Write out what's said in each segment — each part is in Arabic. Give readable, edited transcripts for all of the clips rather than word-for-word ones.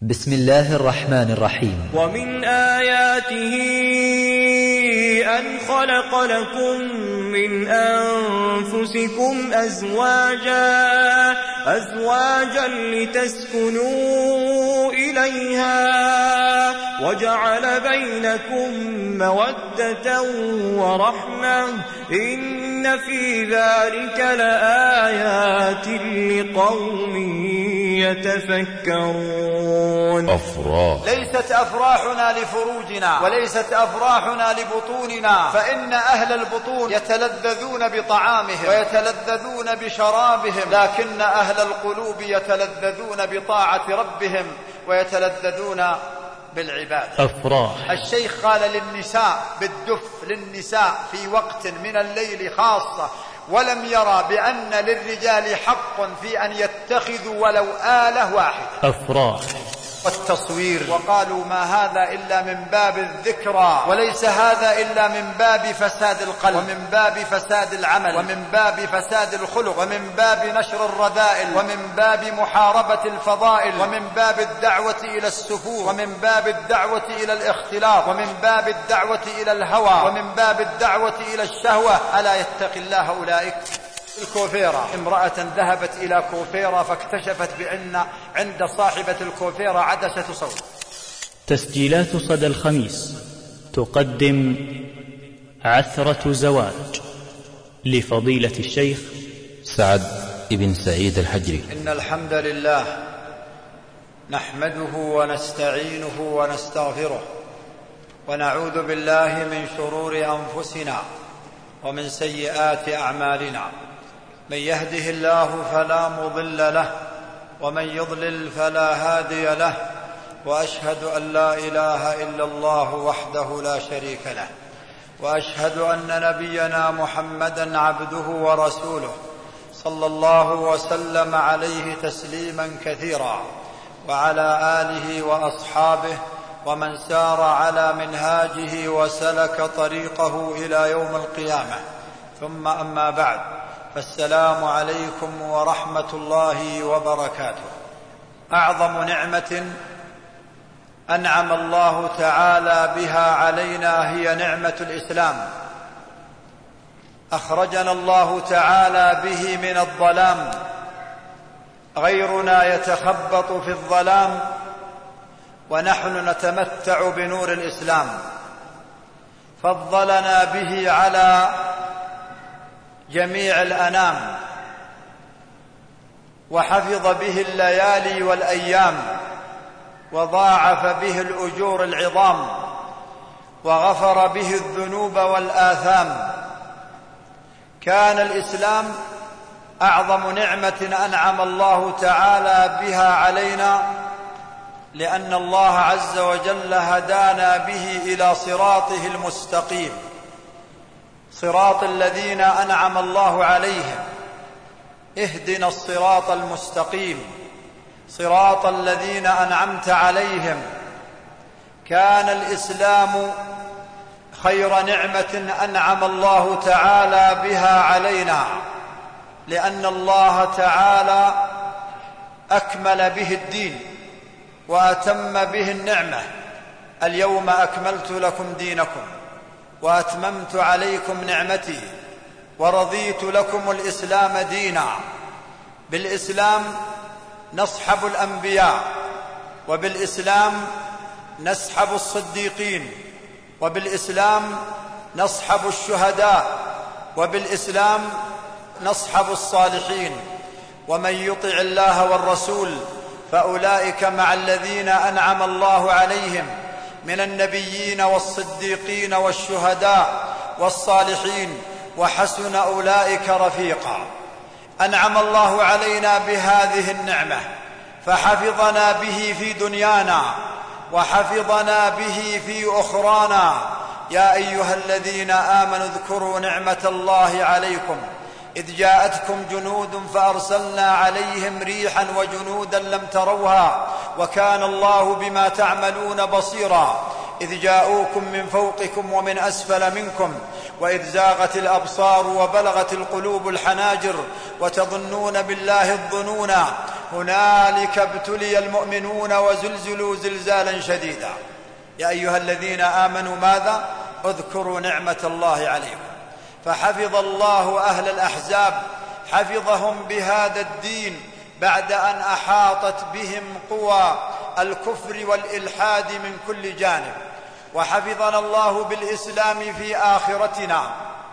بسم الله الرحمن الرحيم. ومن آياته أن خلق لكم من أنفسكم أزواجا لتسكنوا إليها وجعل بينكم مودة ورحمة إن في ذلك لآيات لقوم يتفكرون. ليست أفراحنا لفروجنا وليست أفراحنا لبطوننا، فإن أهل البطون يتلذذون بطعامهم ويتلذذون بشرابهم، لكن أهل القلوب يتلذذون بطاعة ربهم ويتلذذون بالعباد. أفراح. الشيخ قال للنساء بالدف للنساء في وقت من الليل خاصة، ولم يرى بأن للرجال حق في أن يتخذوا ولو آلة واحدة. أفراح والتصوير، وقالوا ما هذا إلا من باب الذكرى، وليس هذا إلا من باب فساد القلب ومن باب فساد العمل ومن باب فساد الخلق ومن باب نشر الرذائل ومن باب محاربة الفضائل ومن باب الدعوة إلى السفور ومن باب الدعوة إلى الاختلاط ومن باب الدعوة إلى الهوى ومن باب الدعوة إلى الشهوة. ألا يتقي الله أولئك؟ الكوفيرة، امرأة ذهبت إلى كوفيرة فاكتشفت بأن عند صاحبة الكوفيرة عدسة صوت. تسجيلات صدى الخميس تقدم عثرة زواج لفضيلة الشيخ سعد بن سعيد الحجري. إن الحمد لله نحمده ونستعينه ونستغفره ونعوذ بالله من شرور أنفسنا ومن سيئات أعمالنا. من يهده الله فلا مضل له ومن يضلل فلا هادي له، وأشهد أن لا إله إلا الله وحده لا شريك له، وأشهد أن نبينا محمدا عبده ورسوله صلى الله وسلم عليه تسليما كثيرا، وعلى آله وأصحابه ومن سار على منهاجه وسلك طريقه إلى يوم القيامة. ثم أما بعد، فالسلام عليكم ورحمة الله وبركاته. أعظم نعمة أنعم الله تعالى بها علينا هي نعمة الإسلام. أخرجنا الله تعالى به من الظلام، غيرنا يتخبط في الظلام ونحن نتمتع بنور الإسلام. فضلنا به على جميع الأنام، وحفظ به الليالي والأيام، وضاعف به الأجور العظام، وغفر به الذنوب والآثام. كان الإسلام أعظم نعمة أنعم الله تعالى بها علينا، لأن الله عز وجل هدانا به إلى صراطه المستقيم، صراط الذين أنعم الله عليهم. اهدنا الصراط المستقيم صراط الذين أنعمت عليهم. كان الإسلام خير نعمة أنعم الله تعالى بها علينا، لأن الله تعالى أكمل به الدين وأتم به النعمة. اليوم أكملت لكم دينكم وأتممت عليكم نعمتي ورضيت لكم الإسلام دينا. بالإسلام نصحب الأنبياء، وبالإسلام نسحب الصديقين، وبالإسلام نصحب الشهداء، وبالإسلام نصحب الصالحين. ومن يطع الله والرسول فأولئك مع الذين أنعم الله عليهم من النبيين والصديقين والشهداء والصالحين، وحسن أولئك رفيقا. أنعم الله علينا بهذه النعمة فحفظنا به في دنيانا وحفظنا به في أخرانا. يا أيها الذين آمنوا اذكروا نعمة الله عليكم إذ جاءتكم جنود فأرسلنا عليهم ريحا وجنودا لم تروها وكان الله بما تعملون بصيرا. إذ جاءوكم من فوقكم ومن أسفل منكم وإذ زاغت الأبصار وبلغت القلوب الحناجر وتظنون بالله الظنونا. هنالك ابتلي المؤمنون وزلزلوا زلزالا شديدا. يا أيها الذين آمنوا ماذا؟ اذكروا نعمة الله عليكم. فحفظ الله أهل الأحزاب، حفظهم بهذا الدين بعد أن أحاطت بهم قوى الكفر والإلحاد من كل جانب، وحفظنا الله بالإسلام في آخرتنا.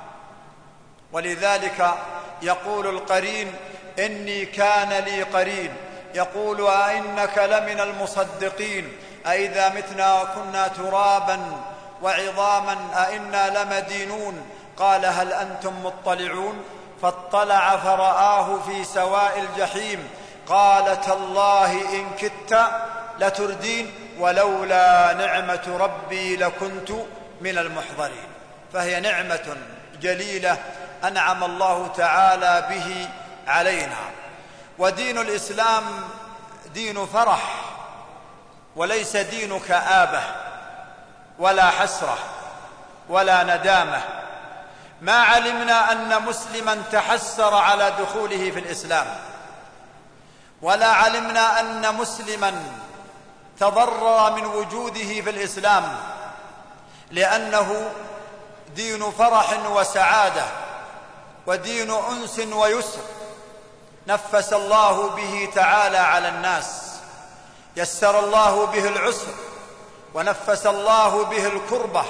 ولذلك يقول القرين: إني كان لي قرين يقول أئنك لمن المصدقين أئذا متنا وكنا ترابا وعظاما أئنا لمدينون قال هل أنتم مطلعون فاطلع فرآه في سواء الجحيم قال تالله إن كدت لتردين ولولا نعمة ربي لكنت من المحضرين. فهي نعمة جليلة أنعم الله تعالى به علينا. ودين الإسلام دين فرح وليس دين كآبة ولا حسرة ولا ندامة. ما علمنا أن مسلما تحسر على دخوله في الإسلام، ولا علمنا أن مسلما تضرر من وجوده في الإسلام، لأنه دين فرح وسعادة ودين أنس ويسر نفس الله به تعالى على الناس، يسر الله به العسر ونفس الله به الكربة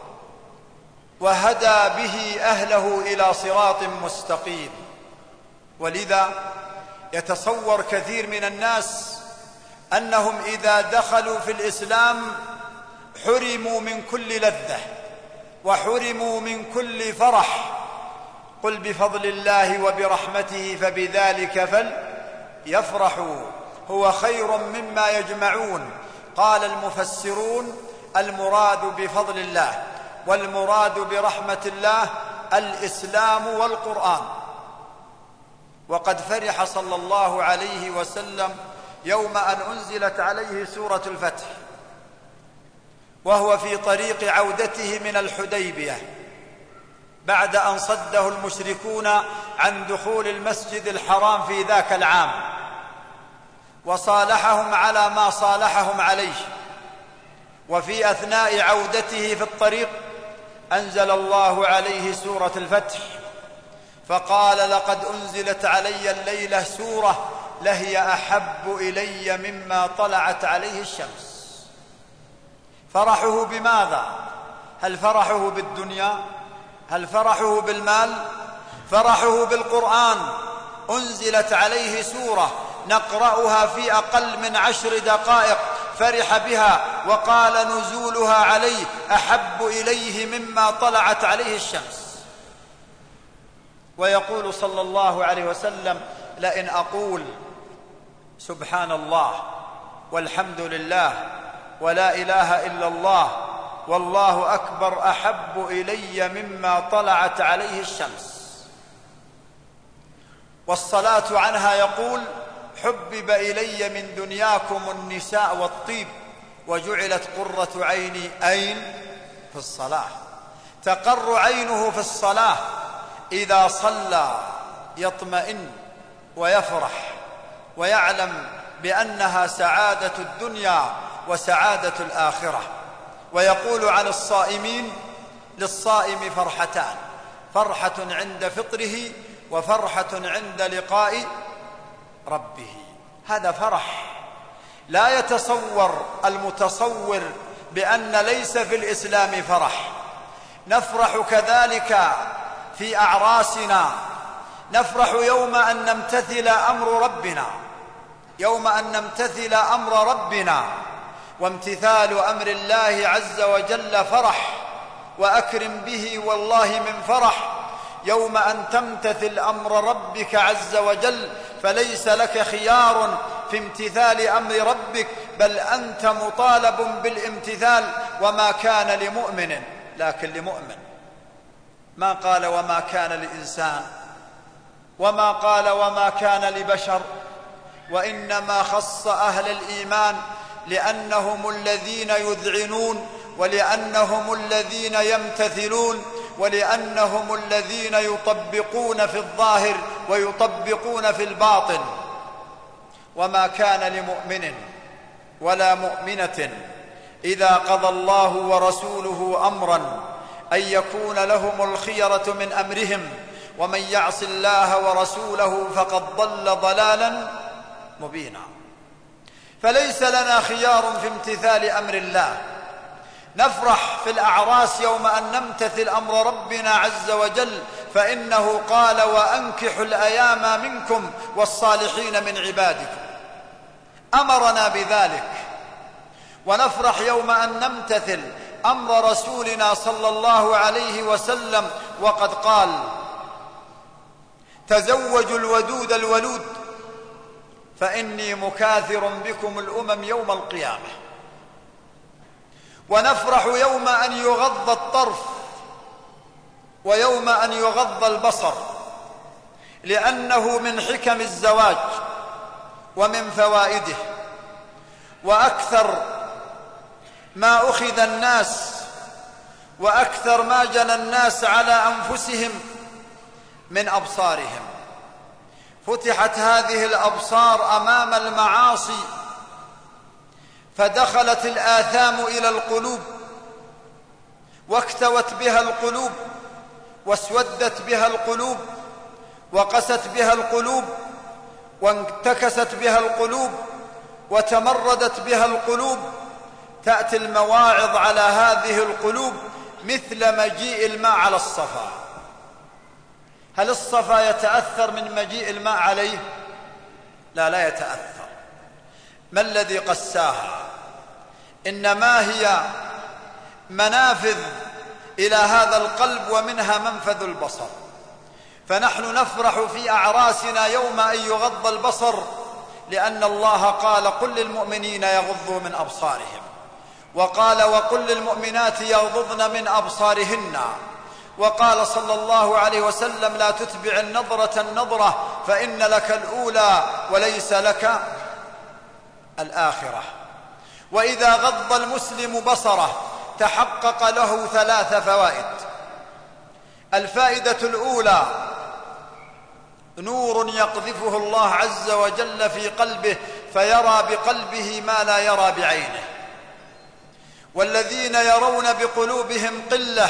وهدى به أهله إلى صراط مستقيم. ولذا يتصور كثير من الناس أنهم إذا دخلوا في الإسلام حرموا من كل لذة وحرموا من كل فرح. قل بفضل الله وبرحمته فبذلك فليفرحوا هو خير مما يجمعون. قال المفسرون المراد بفضل الله والمراد برحمة الله الإسلام والقرآن. وقد فرح صلى الله عليه وسلم يوم أن أنزلت عليه سورة الفتح وهو في طريق عودته من الحديبية بعد أن صده المشركون عن دخول المسجد الحرام في ذاك العام، وصالحهم على ما صالحهم عليه. وفي أثناء عودته في الطريق أنزل الله عليه سورة الفتح فقال لقد أنزلت علي الليلة سورة لهي أحب إلي مما طلعت عليه الشمس. فرحه بماذا؟ هل فرحه بالدنيا؟ هل فرحه بالمال؟ فرحه بالقرآن. أنزلت عليه سورة نقرأها في أقل من 10 دقائق فرح بها وقال نزولها عليه أحب إليه مما طلعت عليه الشمس. ويقول صلى الله عليه وسلم لئن أقول سبحان الله والحمد لله ولا إله إلا الله والله أكبر أحب إلي مما طلعت عليه الشمس. والصلاة عنها يقول حبب إلي من دنياكم النساء والطيب وجعلت قرة عيني أين؟ في الصلاة. تقر عينه في الصلاة، إذا صلى يطمئن ويفرح ويعلم بأنها سعادة الدنيا وسعادة الآخرة. ويقول عن الصائمين للصائم فرحتان: فرحة عند فطره وفرحة عند لقاء ربه. هذا فرح لا يتصور المتصور بأن ليس في الإسلام فرح. نفرح كذلك في أعراسنا، نفرح يوم أن نمتثل أمر ربنا، يوم أن نمتثل أمر ربنا. وامتثال أمر الله عز وجل فرح وأكرم به والله من فرح. يوم أن تمتثل أمر ربك عز وجل فليس لك خيار في امتثال أمر ربك، بل أنت مطالب بالامتثال. وما كان لمؤمن لكن لمؤمن، ما قال وما كان لإنسان، وما قال وما كان لبشر، وإنما خص أهل الإيمان لأنهم الذين يذعنون ولأنهم الذين يمتثلون ولأنهم الذين يطبقون في الظاهر ويطبقون في الباطن. وما كان لمؤمن ولا مؤمنة إذا قضى الله ورسوله أمرا أن يكون لهم الخيرة من أمرهم ومن يعص الله ورسوله فقد ضل ضلالا مبينا. فليس لنا خيار في امتثال أمر الله. نفرح في الأعراس يوم أن نمتثل أمر ربنا عز وجل، فإنه قال: وأنكحوا الأيام منكم والصالحين من عبادكم. أمرنا بذلك. ونفرح يوم أن نمتثل أمر رسولنا صلى الله عليه وسلم، وقد قال: تزوجوا الودود الولود فإني مكاثر بكم الأمم يوم القيامة. ونفرح يوم أن يغض الطرف ويوم أن يغض البصر، لأنه من حكم الزواج ومن فوائده. وأكثر ما أخذ الناس وأكثر ما جنى الناس على أنفسهم من أبصارهم. فتحت هذه الأبصار أمام المعاصي، فدخلت الآثام إلى القلوب، واكتوت بها القلوب، واسودت بها القلوب، وقست بها القلوب، وانتكست بها القلوب، وتمردت بها القلوب. تأتي المواعظ على هذه القلوب مثل مجيء الماء على الصفا. هل الصفا يتأثر من مجيء الماء عليه؟ لا يتأثر. ما الذي قساها؟ إنما هي منافذ إلى هذا القلب، ومنها منفذ البصر. فنحن نفرح في أعراسنا يوم أن يغض البصر، لأن الله قال: قل للمؤمنين يغضوا من أبصارهم، وقال: وقل للمؤمنات يغضضن من أبصارهن، وقال صلى الله عليه وسلم: لا تتبع النظرة النظرة فإن لك الأولى وليس لك الآخرة. وإذا غض المسلم بصره تحقق له 3 فوائد. الفائدة الأولى: نور يقذفه الله عز وجل في قلبه، فيرى بقلبه ما لا يرى بعينه. والذين يرون بقلوبهم قلة،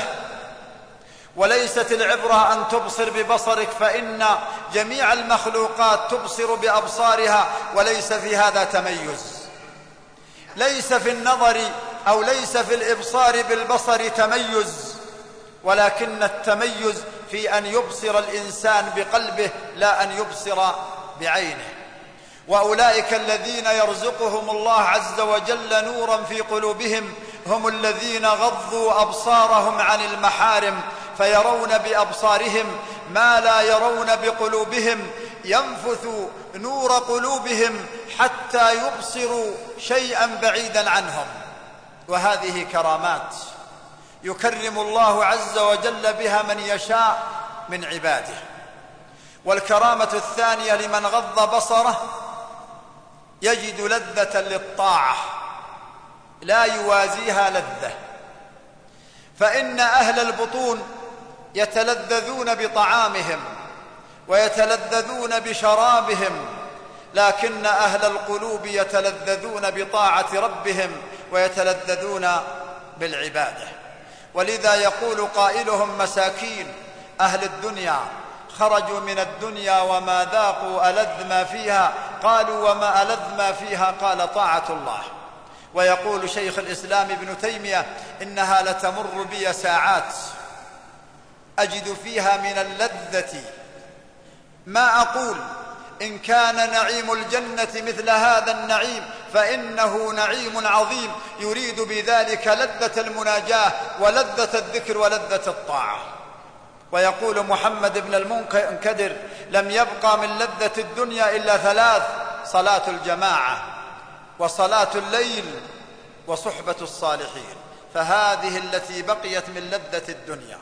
وليست العبرة أن تبصر ببصرك، فإن جميع المخلوقات تبصر بأبصارها، وليس في هذا تميز. ليس في النظر أو ليس في الإبصار بالبصر تميز، ولكن التميز في أن يبصر الإنسان بقلبه لا أن يبصر بعينه. وأولئك الذين يرزقهم الله عز وجل نورا في قلوبهم هم الذين غضوا أبصارهم عن المحارم، فيرون بأبصارهم ما لا يرون بقلوبهم. ينفث نور قلوبهم حتى يبصروا شيئا بعيدا عنهم. وهذه كرامات يكرم الله عز وجل بها من يشاء من عباده. والكرامة الثانية لمن غض بصره: يجد لذة للطاعة لا يوازيها لذة. فإن أهل البطون يتلذذون بطعامهم ويتلذذون بشرابهم، لكن أهل القلوب يتلذذون بطاعة ربهم ويتلذذون بالعبادة. ولذا يقول قائلهم: مساكين أهل الدنيا خرجوا من الدنيا وما ذاقوا ألذ ما فيها. قالوا: وما ألذ ما فيها؟ قال: طاعة الله. ويقول شيخ الإسلام ابن تيمية: إنها لتمر بي ساعات أجد فيها من اللذة ما أقول إن كان نعيم الجنة مثل هذا النعيم فإنه نعيم عظيم، يريد بذلك لذة المناجاة ولذة الذكر ولذة الطاعة. ويقول محمد بن المنكدر: لم يبقى من لذة الدنيا إلا 3: صلاة الجماعة، وصلاة الليل، وصحبة الصالحين. فهذه التي بقيت من لذة الدنيا.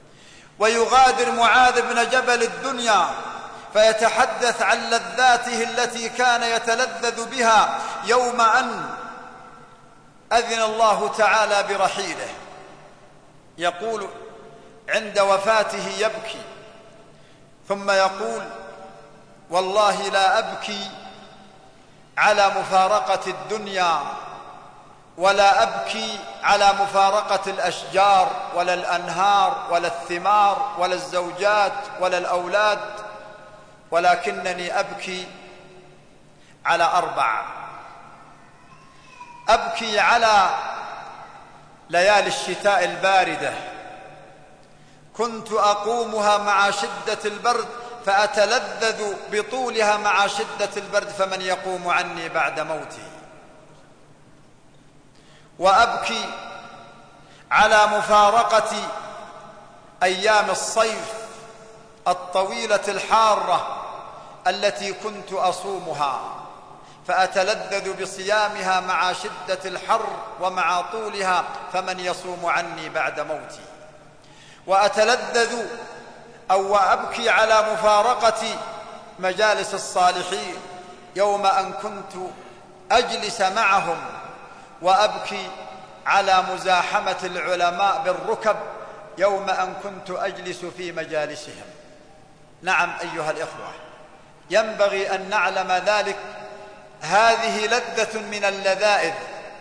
ويغادر معاذ بن جبل الدنيا فيتحدث عن لذاته التي كان يتلذذ بها يوم أن أذن الله تعالى برحيله. يقول عند وفاته يبكي، ثم يقول: والله لا أبكي على مفارقة الدنيا، ولا أبكي على مفارقة الأشجار ولا الأنهار ولا الثمار ولا الزوجات ولا الأولاد، ولكنني أبكي على 4. أبكي على ليالي الشتاء الباردة، كنت أقومها مع شدة البرد فأتلذذ بطولها مع شدة البرد، فمن يقوم عني بعد موتي. وأبكي على مفارقة أيام الصيف الطويلة الحارة التي كنت أصومها، فأتلذذ بصيامها مع شدة الحر ومع طولها، فمن يصوم عني بعد موتي. وأتلذذ وأبكي على مفارقة مجالس الصالحين يوم أن كنت أجلس معهم، وأبكي على مزاحمة العلماء بالركب يوم أن كنت أجلس في مجالسهم. نعم أيها الإخوة، ينبغي أن نعلم ذلك. هذه لذة من اللذائذ،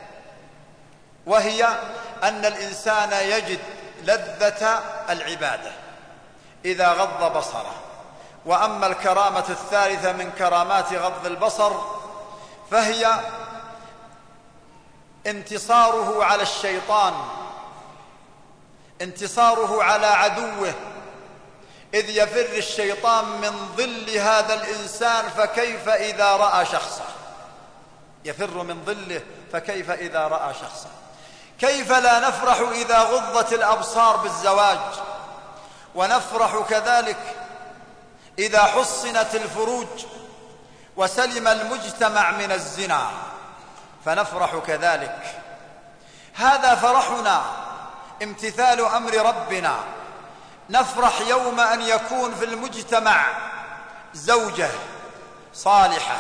وهي أن الإنسان يجد لذة العبادة إذا غض بصره. وأما الكرامة الثالثة من كرامات غض البصر فهي انتصاره على الشيطان، انتصاره على عدوه، إذ يفر الشيطان من ظل هذا الإنسان، فكيف إذا رأى شخصه؟ يفر من ظله، فكيف إذا رأى شخصه؟ كيف لا نفرح إذا غضت الأبصار بالزواج، ونفرح كذلك إذا حصنت الفروج وسلم المجتمع من الزنا، فنفرح كذلك. هذا فرحنا، امتثال أمر ربنا. نفرح يوم أن يكون في المجتمع زوجة صالحة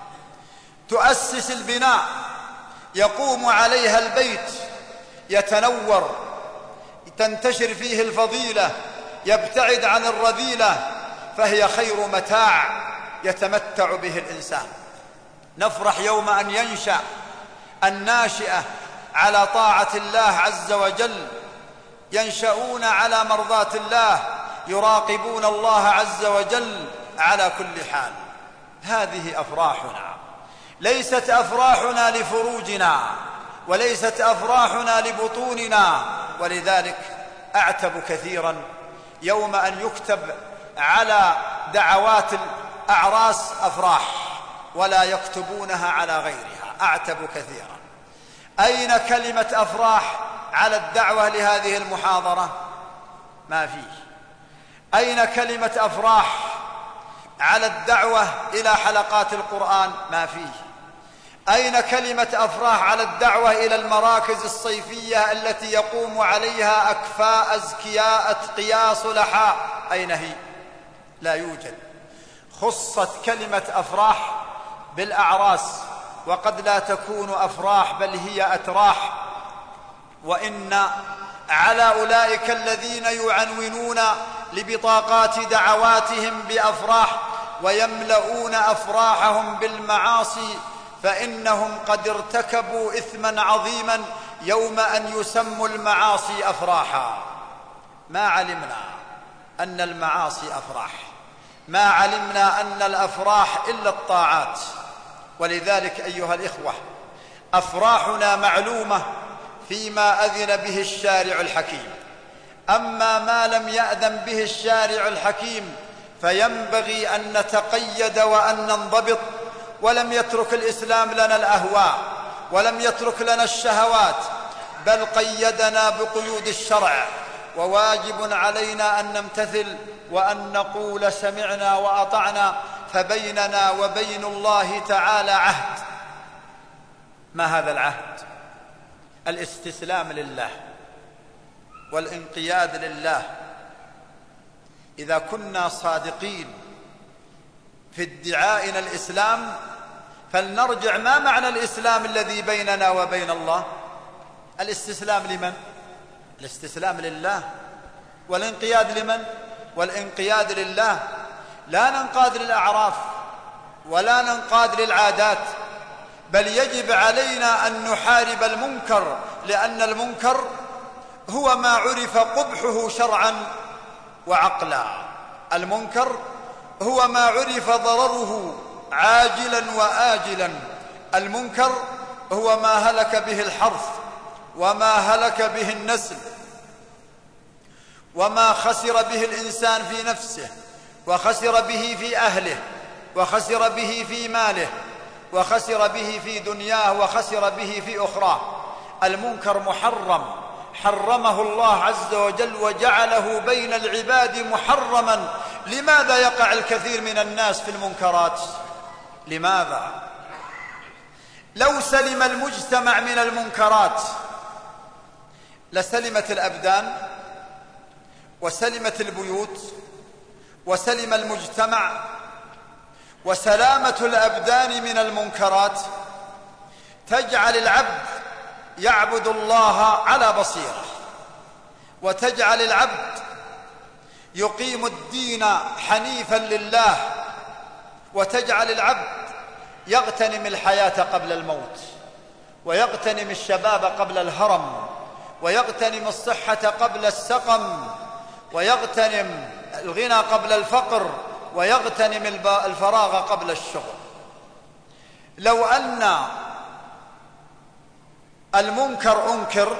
تؤسس البناء، يقوم عليها البيت، يتنور، تنتشر فيه الفضيلة، يبتعد عن الرذيلة، فهي خير متاع يتمتع به الإنسان. نفرح يوم أن ينشأ الناشئة على طاعة الله عز وجل، ينشؤون على مرضاة الله، يراقبون الله عز وجل على كل حال. هذه أفراحنا، ليست أفراحنا لفروجنا، وليست أفراحنا لبطوننا. ولذلك أعتب كثيرا يوم أن يكتب على دعوات الأعراس أفراح ولا يكتبونها على غيرها. أعتب كثيرا. أين كلمة أفراح على الدعوة لهذه المحاضرة؟ ما فيه. أين كلمة أفراح على الدعوة إلى حلقات القرآن؟ ما فيه. أين كلمة أفراح على الدعوة إلى المراكز الصيفية التي يقوم عليها أكفاء أزكياء أتقياء صلحاء؟ أين هي؟ لا يوجد. خصت كلمة أفراح بالأعراس، وقد لا تكون أفراح بل هي أتراح. وإن على أولئك الذين يعنونون لبطاقات دعواتهم بأفراح ويملؤون أفراحهم بالمعاصي، فإنهم قد ارتكبوا إثما عظيما يوم أن يسموا المعاصي أفراحا. ما علمنا أن المعاصي أفراح، ما علمنا أن الأفراح إلا الطاعات. ولذلك أيها الإخوة، أفراحنا معلومة فيما أذن به الشارع الحكيم. أما ما لم يأذن به الشارع الحكيم فينبغي أن نتقيد وأن ننضبط. ولم يترك الإسلام لنا الأهواء، ولم يترك لنا الشهوات، بل قيدنا بقيود الشرع. وواجب علينا أن نمتثل وأن نقول سمعنا وأطعنا، فبيننا وبين الله تعالى عهد. ما هذا العهد؟ الاستسلام لله والانقياد لله. إذا كنا صادقين في ادعائنا الإسلام فلنرجع. ما معنى الإسلام الذي بيننا وبين الله؟ الاستسلام لمن؟ الاستسلام لله. والانقياد لمن؟ والانقياد لله. لا ننقاد للأعراف ولا ننقاد للعادات بل يجب علينا أن نحارب المنكر، لأن المنكر هو ما عرف قبحه شرعا وعقلا. المنكر هو ما عرف ضرره عاجلا وآجلا. المنكر هو ما هلك به الحرث وما هلك به النسل وما خسر به الإنسان في نفسه وخسر به في أهله وخسر به في ماله وخسر به في دنياه وخسر به في أخراه. المنكر محرم، حرمه الله عز وجل وجعله بين العباد محرما. لماذا يقع الكثير من الناس في المنكرات؟ لماذا؟ لو سلم المجتمع من المنكرات لسلمت الأبدان وسلمت البيوت وسلم المجتمع. وسلامة الأبدان من المنكرات تجعل العبد يعبد الله على بصيرة، وتجعل العبد يقيم الدين حنيفا لله، وتجعل العبد يغتنم الحياة قبل الموت، ويغتنم الشباب قبل الهرم، ويغتنم الصحة قبل السقم، ويغتنم الغنى قبل الفقر، ويغتنم الفراغ قبل الشغل. لو أن المنكر أنكر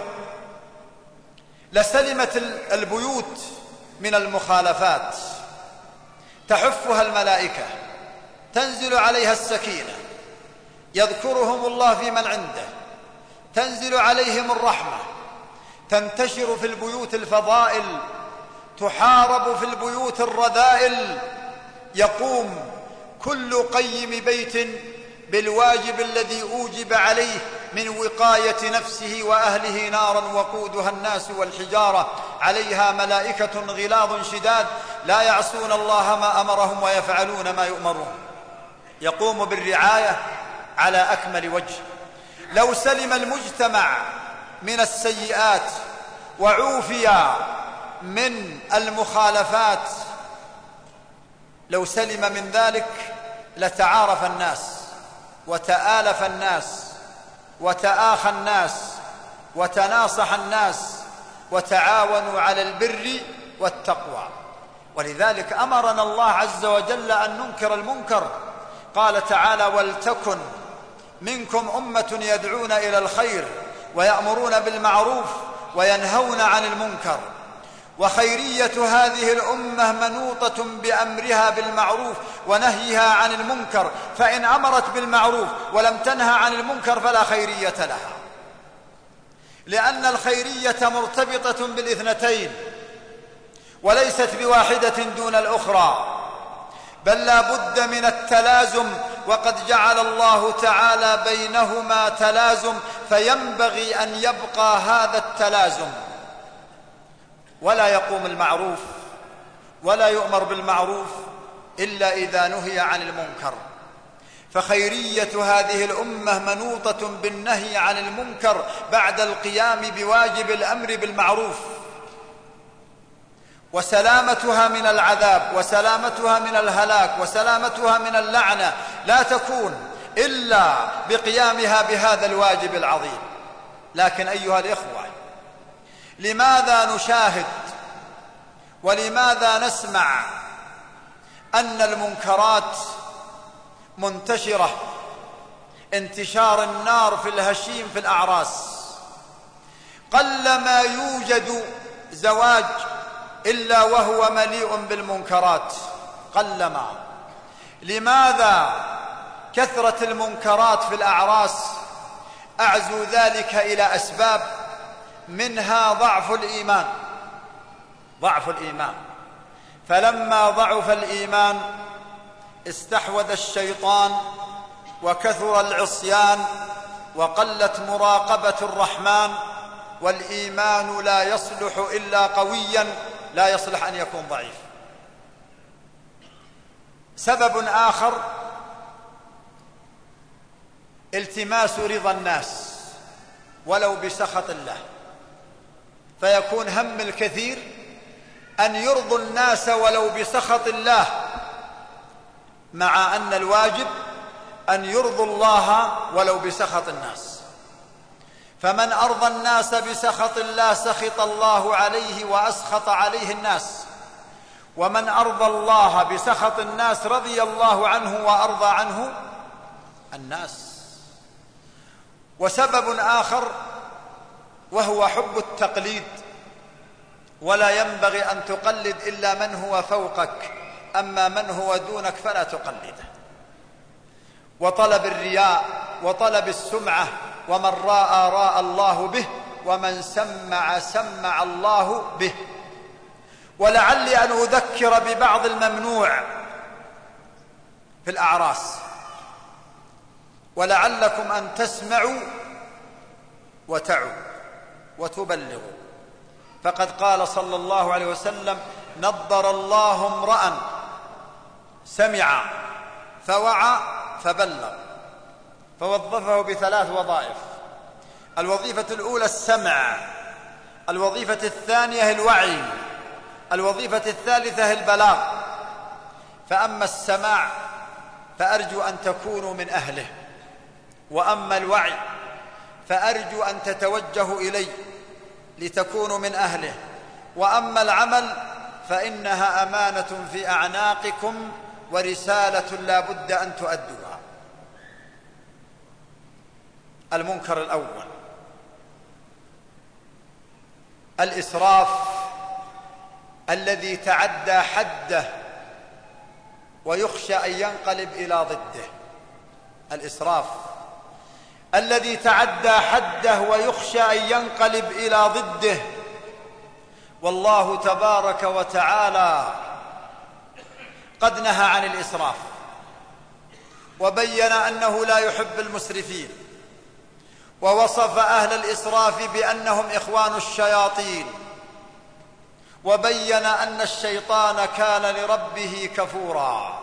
لسلمت البيوت من المخالفات، تحفها الملائكة، تنزل عليها السكينة، يذكرهم الله في من عنده، تنزل عليهم الرحمة، تنتشر في البيوت الفضائل، تحارب في البيوت الرذائل. يقوم كل قيم بيت بالواجب الذي أوجب عليه من وقاية نفسه وأهله نارا وقودها الناس والحجارة عليها ملائكة غلاظ شداد لا يعصون الله ما أمرهم ويفعلون ما يؤمرون. يقوم بالرعاية على أكمل وجه. لو سلم المجتمع من السيئات وعوفي من المخالفات، لو سلم من ذلك لتعارف الناس وتآلف الناس وتآخى الناس وتناصح الناس وتعاونوا على البر والتقوى. ولذلك أمرنا الله عز وجل أن ننكر المنكر. قال تعالى: ولتكن منكم أمة يدعون إلى الخير ويأمرون بالمعروف وينهون عن المنكر. وخيرية هذه الأمة منوطة بأمرها بالمعروف ونهيها عن المنكر، فإن أمرت بالمعروف ولم تنهى عن المنكر فلا خيرية لها، لأن الخيرية مرتبطة بالاثنتين وليست بواحدة دون الأخرى، بل لا بد من التلازم، وقد جعل الله تعالى بينهما تلازم، فينبغي أن يبقى هذا التلازم. ولا يقوم المعروف ولا يؤمر بالمعروف إلا إذا نهي عن المنكر. فخيرية هذه الأمة منوطة بالنهي عن المنكر بعد القيام بواجب الأمر بالمعروف. وسلامتها من العذاب وسلامتها من الهلاك وسلامتها من اللعنة لا تكون إلا بقيامها بهذا الواجب العظيم. لكن أيها الإخوة، لماذا نشاهد ولماذا نسمع أن المنكرات منتشرة انتشار النار في الهشيم في الأعراس؟ قلما يوجد زواج إلا وهو مليء بالمنكرات، قلما. لماذا كثرة المنكرات في الأعراس؟ أعزو ذلك إلى أسباب، منها ضعف الإيمان. ضعف الإيمان، فلما ضعف الإيمان استحوذ الشيطان وكثر العصيان وقلت مراقبة الرحمن، والإيمان لا يصلح إلا قويا، لا يصلح أن يكون ضعيف. سبب آخر التماس رضا الناس ولو بسخط الله، فيكون هم الكثير أن يرضوا الناس ولو بسخط الله، مع أن الواجب أن يرضوا الله ولو بسخط الناس. فمن أرضى الناس بسخط الله سخط الله عليه وأسخط عليه الناس، ومن أرضى الله بسخط الناس رضي الله عنه وأرضى عنه الناس. وسبب آخر وهو حب التقليد، ولا ينبغي أن تقلد إلا من هو فوقك، أما من هو دونك فلا تقلده. وطلب الرياء وطلب السمعة، ومن راى راى الله به، ومن سمع سمع الله به. ولعلي أن أذكر ببعض الممنوع في الأعراس، ولعلكم أن تسمعوا وتعوا وتبلغوا. فقد قال صلى الله عليه وسلم: نضر الله امرأ سمع فوعى فبلغ، فوظفه بثلاث وظائف: الوظيفة الأولى السمع، الوظيفة الثانية الوعي، الوظيفة الثالثة البلاغ. فأما السماع فأرجو أن تكونوا من أهله، وأما الوعي فأرجو أن تتوجهوا إلي لتكونوا من أهله، وأما العمل فإنها أمانة في أعناقكم ورسالة لا بد أن تؤدوها. المنكر الأول الإسراف الذي تعدى حده ويخشى أن ينقلب إلى ضده. الإسراف الذي تعدى حده ويخشى أن ينقلب إلى ضده. والله تبارك وتعالى قد نهى عن الإسراف، وبين أنه لا يحب المسرفين، ووصف أهل الإسراف بأنهم إخوان الشياطين، وبين أن الشيطان كان لربه كفورا.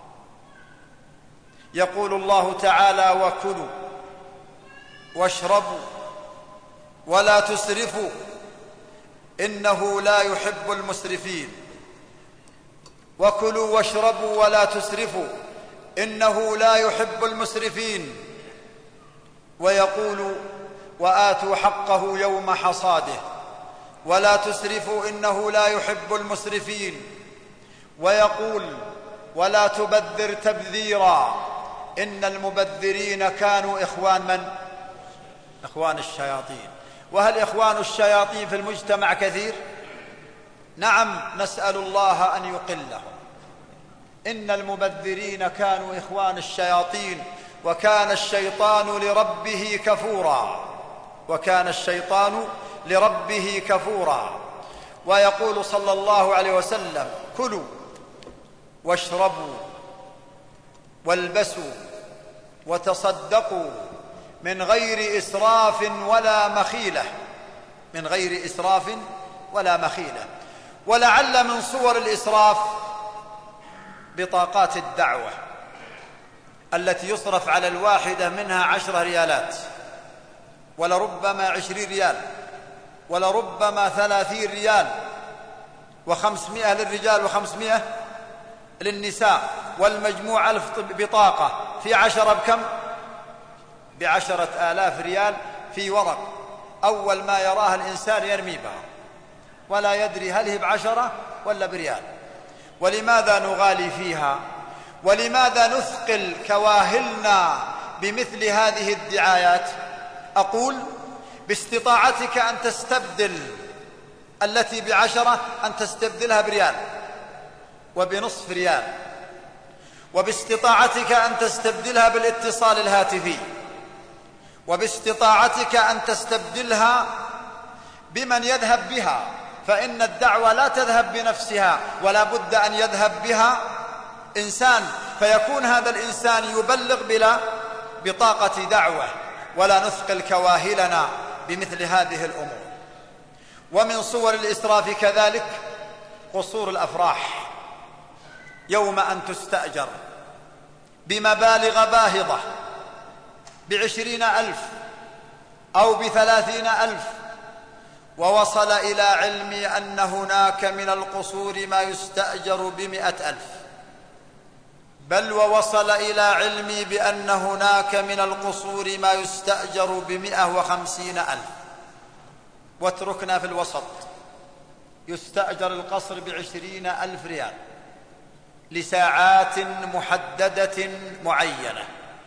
يقول الله تعالى: وكلوا واشربوا ولا تسرفوا إنه لا يحب المسرفين. وكلوا واشربوا ولا تسرفوا إنه لا يحب المسرفين. ويقول: وآتوا حقه يوم حصاده ولا تسرفوا إنه لا يحب المسرفين. ويقول: ولا تبذر تبذيرا إن المبذرين كانوا إخوان من؟ إخوان الشياطين. وهل إخوان الشياطين في المجتمع كثير؟ نعم، نسأل الله أن يقلهم. إن المبذرين كانوا إخوان الشياطين وكان الشيطان لربه كفورا، وكان الشيطان لربه كفورا. ويقول صلى الله عليه وسلم: كلوا واشربوا والبسوا وتصدقوا من غير إسراف ولا مخيلة، من غير إسراف ولا مخيلة. ولعل من صور الإسراف بطاقات الدعوة التي يصرف على الواحدة منها 10 ريالات، ولربما 20 ريال، ولربما 30 ريال، و500 للرجال و500 للنساء، والمجموع 1000 بطاقة في 10 بكم؟ ب10,000 ريال في ورق. أول ما يراها الإنسان يرمي بها ولا يدري هل هي ب10 ولا بريال. ولماذا نغالي فيها؟ ولماذا نثقل كواهلنا بمثل هذه الدعايات؟ أقول: باستطاعتك أن تستبدل التي ب10 أن تستبدلها بريال وبنصف ريال، وباستطاعتك أن تستبدلها بالاتصال الهاتفي، وباستطاعتك أن تستبدلها بمن يذهب بها، فإن الدعوة لا تذهب بنفسها ولا بد أن يذهب بها إنسان، فيكون هذا الإنسان يبلغ بلا بطاقة دعوة، ولا نثقل كواهلنا بمثل هذه الأمور. ومن صور الإسراف كذلك قصور الأفراح، يوم أن تستأجر بمبالغ باهظة ب20,000 أو ب30,000. ووصل إلى علمي أن هناك من القصور ما يستأجر ب100,000، بل ووصل إلى علمي بأن هناك من القصور ما يستأجر ب150,000، واتركنا في الوسط، يستأجر القصر ب20,000 ريال لساعات محددة معينة.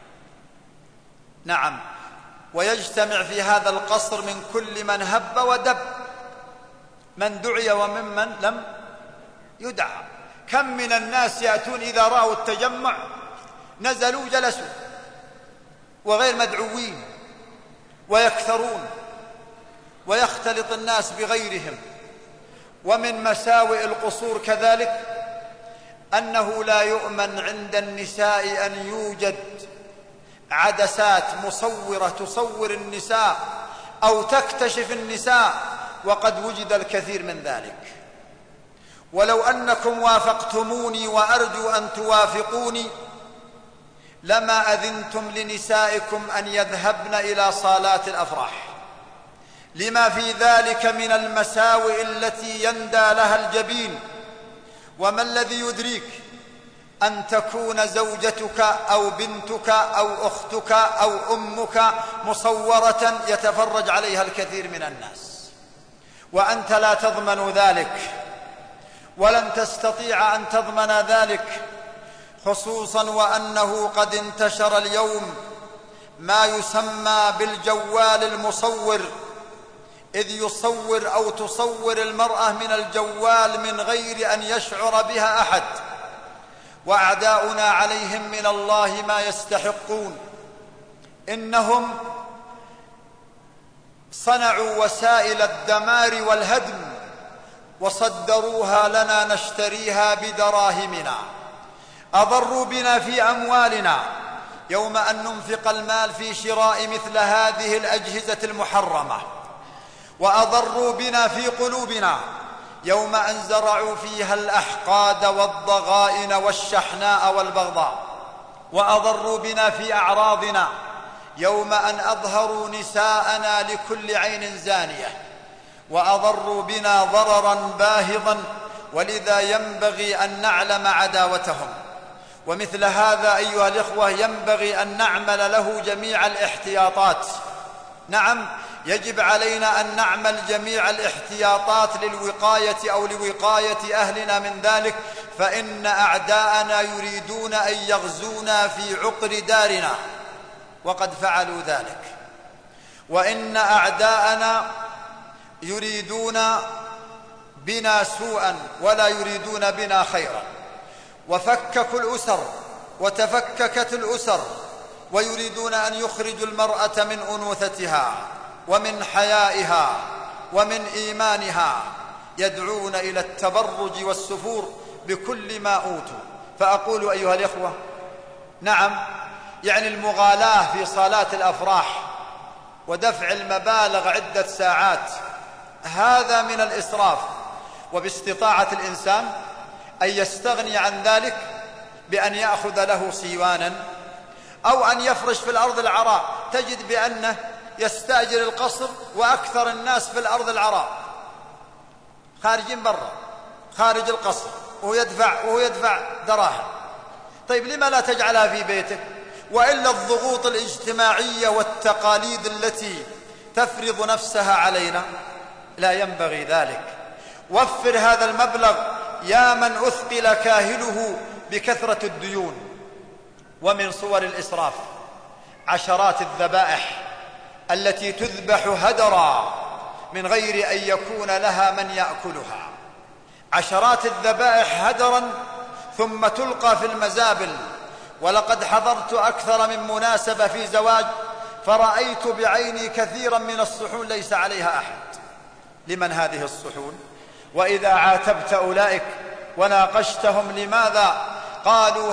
نعم، ويجتمع في هذا القصر من كل من هب ودب، من دعي وممن لم يدعى. كم من الناس يأتون إذا رأوا التجمع نزلوا جلسوا وغير مدعوين، ويكثرون ويختلط الناس بغيرهم. ومن مساوئ القصور كذلك أنه لا يؤمن عند النساء أن يوجد عدسات مصورة تصور النساء أو تكتشف النساء، وقد وجد الكثير من ذلك. ولو أنكم وافقتموني وأرجو أن توافقوني لما أذنتم لنسائكم أن يذهبن إلى صالات الأفراح، لما في ذلك من المساوئ التي يندى لها الجبين. وما الذي يدريك أن تكون زوجتك أو بنتك أو أختك أو أمك مصورة يتفرج عليها الكثير من الناس، وأنت لا تضمن ذلك ولن تستطيع أن تضمن ذلك، خصوصا وأنه قد انتشر اليوم ما يسمى بالجوال المصور، إذ يصور أو تصور المرأة من الجوال من غير أن يشعر بها أحد. وأعداؤنا عليهم من الله ما يستحقون. إنهم صنعوا وسائل الدمار والهدم وصدروها لنا نشتريها بدراهمنا، أضروا بنا في أموالنا يوم أن ننفق المال في شراء مثل هذه الأجهزة المحرمة، وأضروا بنا في قلوبنا يوم أن زرعوا فيها الأحقاد والضغائن والشحناء والبغضاء، وأضروا بنا في أعراضنا يوم أن أظهروا نساءنا لكل عين زانية، وأضروا بنا ضررا باهظا، ولذا ينبغي أن نعلم عداوتهم. ومثل هذا أيها الإخوة ينبغي أن نعمل له جميع الاحتياطات. نعم، يجب علينا أن نعمل جميع الاحتياطات للوقاية أو لوقاية أهلنا من ذلك، فإن أعداءنا يريدون أن يغزونا في عقر دارنا، وقد فعلوا ذلك. وإن أعداءنا يريدون بنا سوءا ولا يريدون بنا خيرا، وفككوا الأسر وتفككت الأسر، ويريدون أن يخرجوا المرأة من أنوثتها ومن حيائها ومن إيمانها، يدعون إلى التبرج والسفور بكل ما أوتوا. فأقول أيها الإخوة، نعم، يعني المغالاة في صالات الأفراح ودفع المبالغ عدة ساعات هذا من الإسراف، وباستطاعة الإنسان أن يستغني عن ذلك بأن يأخذ له صيوانا أو أن يفرش في الأرض العراء. تجد بأنه يستأجر القصر وأكثر الناس في الأرض العراء خارجين برا خارج القصر، وهو يدفع دراهم. طيب لما لا تجعلها في بيتك؟ وإلا الضغوط الاجتماعية والتقاليد التي تفرض نفسها علينا لا ينبغي ذلك. وفر هذا المبلغ يا من أثقل كاهله بكثرة الديون. ومن صور الإسراف عشرات الذبائح التي تذبح هدرا من غير أن يكون لها من يأكلها، عشرات الذبائح هدرا ثم تلقى في المزابل. ولقد حضرت أكثر من مناسبة في زواج فرأيت بعيني كثيرا من الصحون ليس عليها أحد. لمن هذه الصحون؟ وإذا عاتبت أولئك وناقشتهم لماذا، قالوا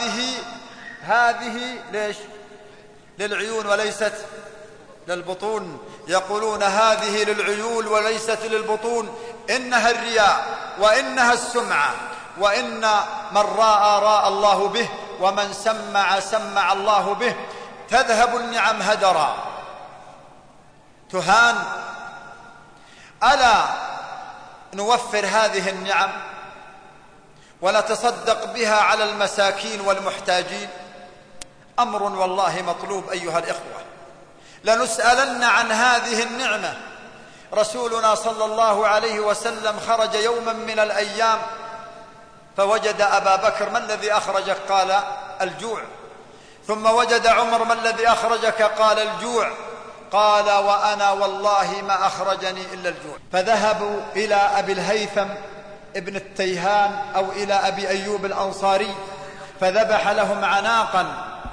هذه ليش؟ للعيون وليست للبطون. يقولون هذه للعيون وليست للبطون، إنها الرياء وإنها السمعة، وإن من راى الله به ومن سمع الله به. تذهب النعم هدرا تهان. ألا نوفر هذه النعم ونتصدق بها على المساكين والمحتاجين، أمر والله مطلوب أيها الإخوة. لنسألن عن هذه النعمة. رسولنا صلى الله عليه وسلم خرج يوما من الأيام فوجد أبا بكر: ما الذي أخرجك؟ قال: الجوع. ثم وجد عمر: ما الذي أخرجك؟ قال: الجوع. قال: وأنا والله ما أخرجني إلا الجوع. فذهبوا إلى أبي الهيثم ابن التيهان أو إلى أبي أيوب الأنصاري، فذبح لهم عناقا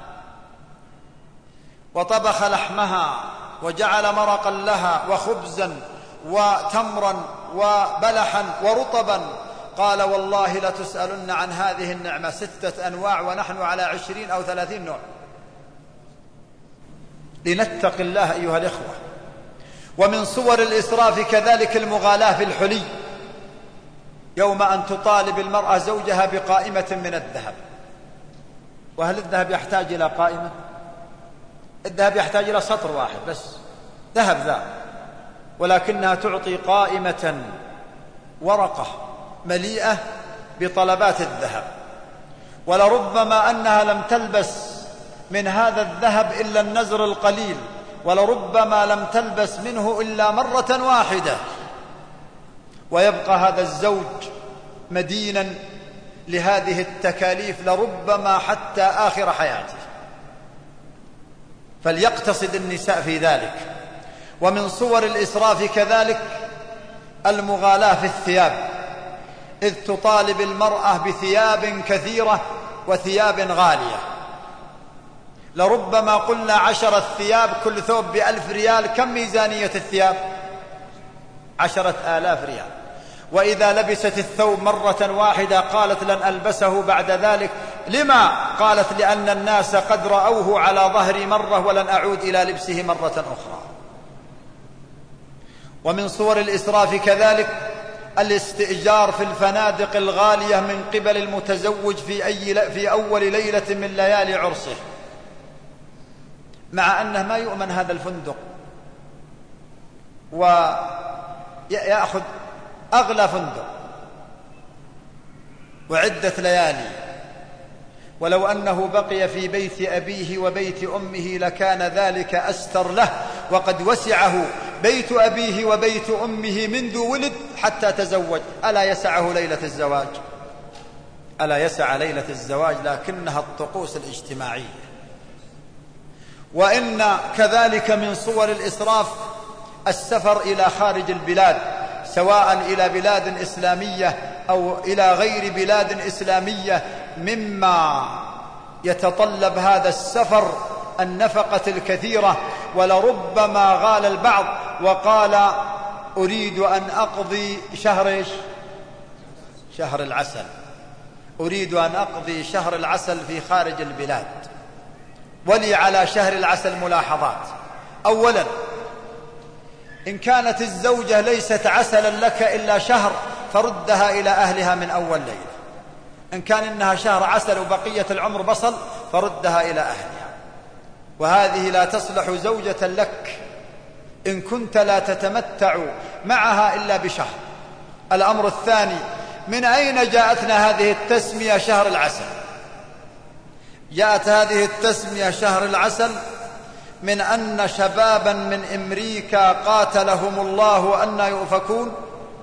وطبخ لحمها وجعل مرقا لها وخبزا وتمرا وبلحا ورطبا. قال: والله لتسألن عن هذه النعمة، 6 أنواع ونحن على 20 أو 30 نوع. لنتق الله أيها الإخوة. ومن صور الإسراف كذلك المغالاة في الحلي، يوم أن تطالب المرأة زوجها بقائمة من الذهب. وهل الذهب يحتاج إلى قائمة؟ الذهب يحتاج إلى سطر واحد بس، ذهب ذا، ولكنها تعطي قائمة ورقة مليئة بطلبات الذهب. ولربما أنها لم تلبس من هذا الذهب إلا النزر القليل، ولربما لم تلبس منه إلا مرة واحدة، ويبقى هذا الزوج مدينا لهذه التكاليف لربما حتى آخر حياته. فليقتصد النساء في ذلك. ومن صور الإسراف كذلك المغالاة في الثياب، إذ تطالب المرأة بثياب كثيرة وثياب غالية. لربما قلنا 10 ثياب كل ثوب ب1000 ريال، كم ميزانية الثياب؟ 10,000 ريال. وإذا لبست الثوب مرة واحدة قالت: لن ألبسه بعد ذلك. لما؟ قالت: لأن الناس قد رأوه على ظهري مرة ولن أعود إلى لبسه مرة أخرى. ومن صور الإسراف كذلك الاستئجار في الفنادق الغالية من قبل المتزوج في أول ليلة من ليالي عرسه، مع أنه ما يؤمن هذا الفندق، ويأخذ أغلى فندق وعدة ليالي. ولو أنه بقي في بيت أبيه وبيت أمه لكان ذلك أستر له، وقد وسعه بيت أبيه وبيت أمه منذ ولد حتى تزوج. ألا يسعه ليلة الزواج؟ ألا يسع ليلة الزواج؟ لكنها الطقوس الاجتماعية. وإن كذلك من صور الإسراف السفر إلى خارج البلاد، سواء إلى بلاد إسلامية أو إلى غير بلاد إسلامية، مما يتطلب هذا السفر النفقة الكثيرة. ولربما غال البعض وقال: أريد أن أقضي شهر العسل، أريد أن أقضي شهر العسل في خارج البلاد. ولي على شهر العسل ملاحظات. أولا، إن كانت الزوجة ليست عسلا لك إلا شهر فردها إلى أهلها من أول ليلة. إن كان إنها شهر عسل وبقية العمر بصل فردها إلى أهلها. وهذه لا تصلح زوجة لك إن كنت لا تتمتع معها إلا بشهر. الأمر الثاني: من أين جاءتنا هذه التسمية شهر العسل؟ جاءت هذه التسمية شهر العسل من أن شبابا من أمريكا قاتلهم الله أن يؤفكون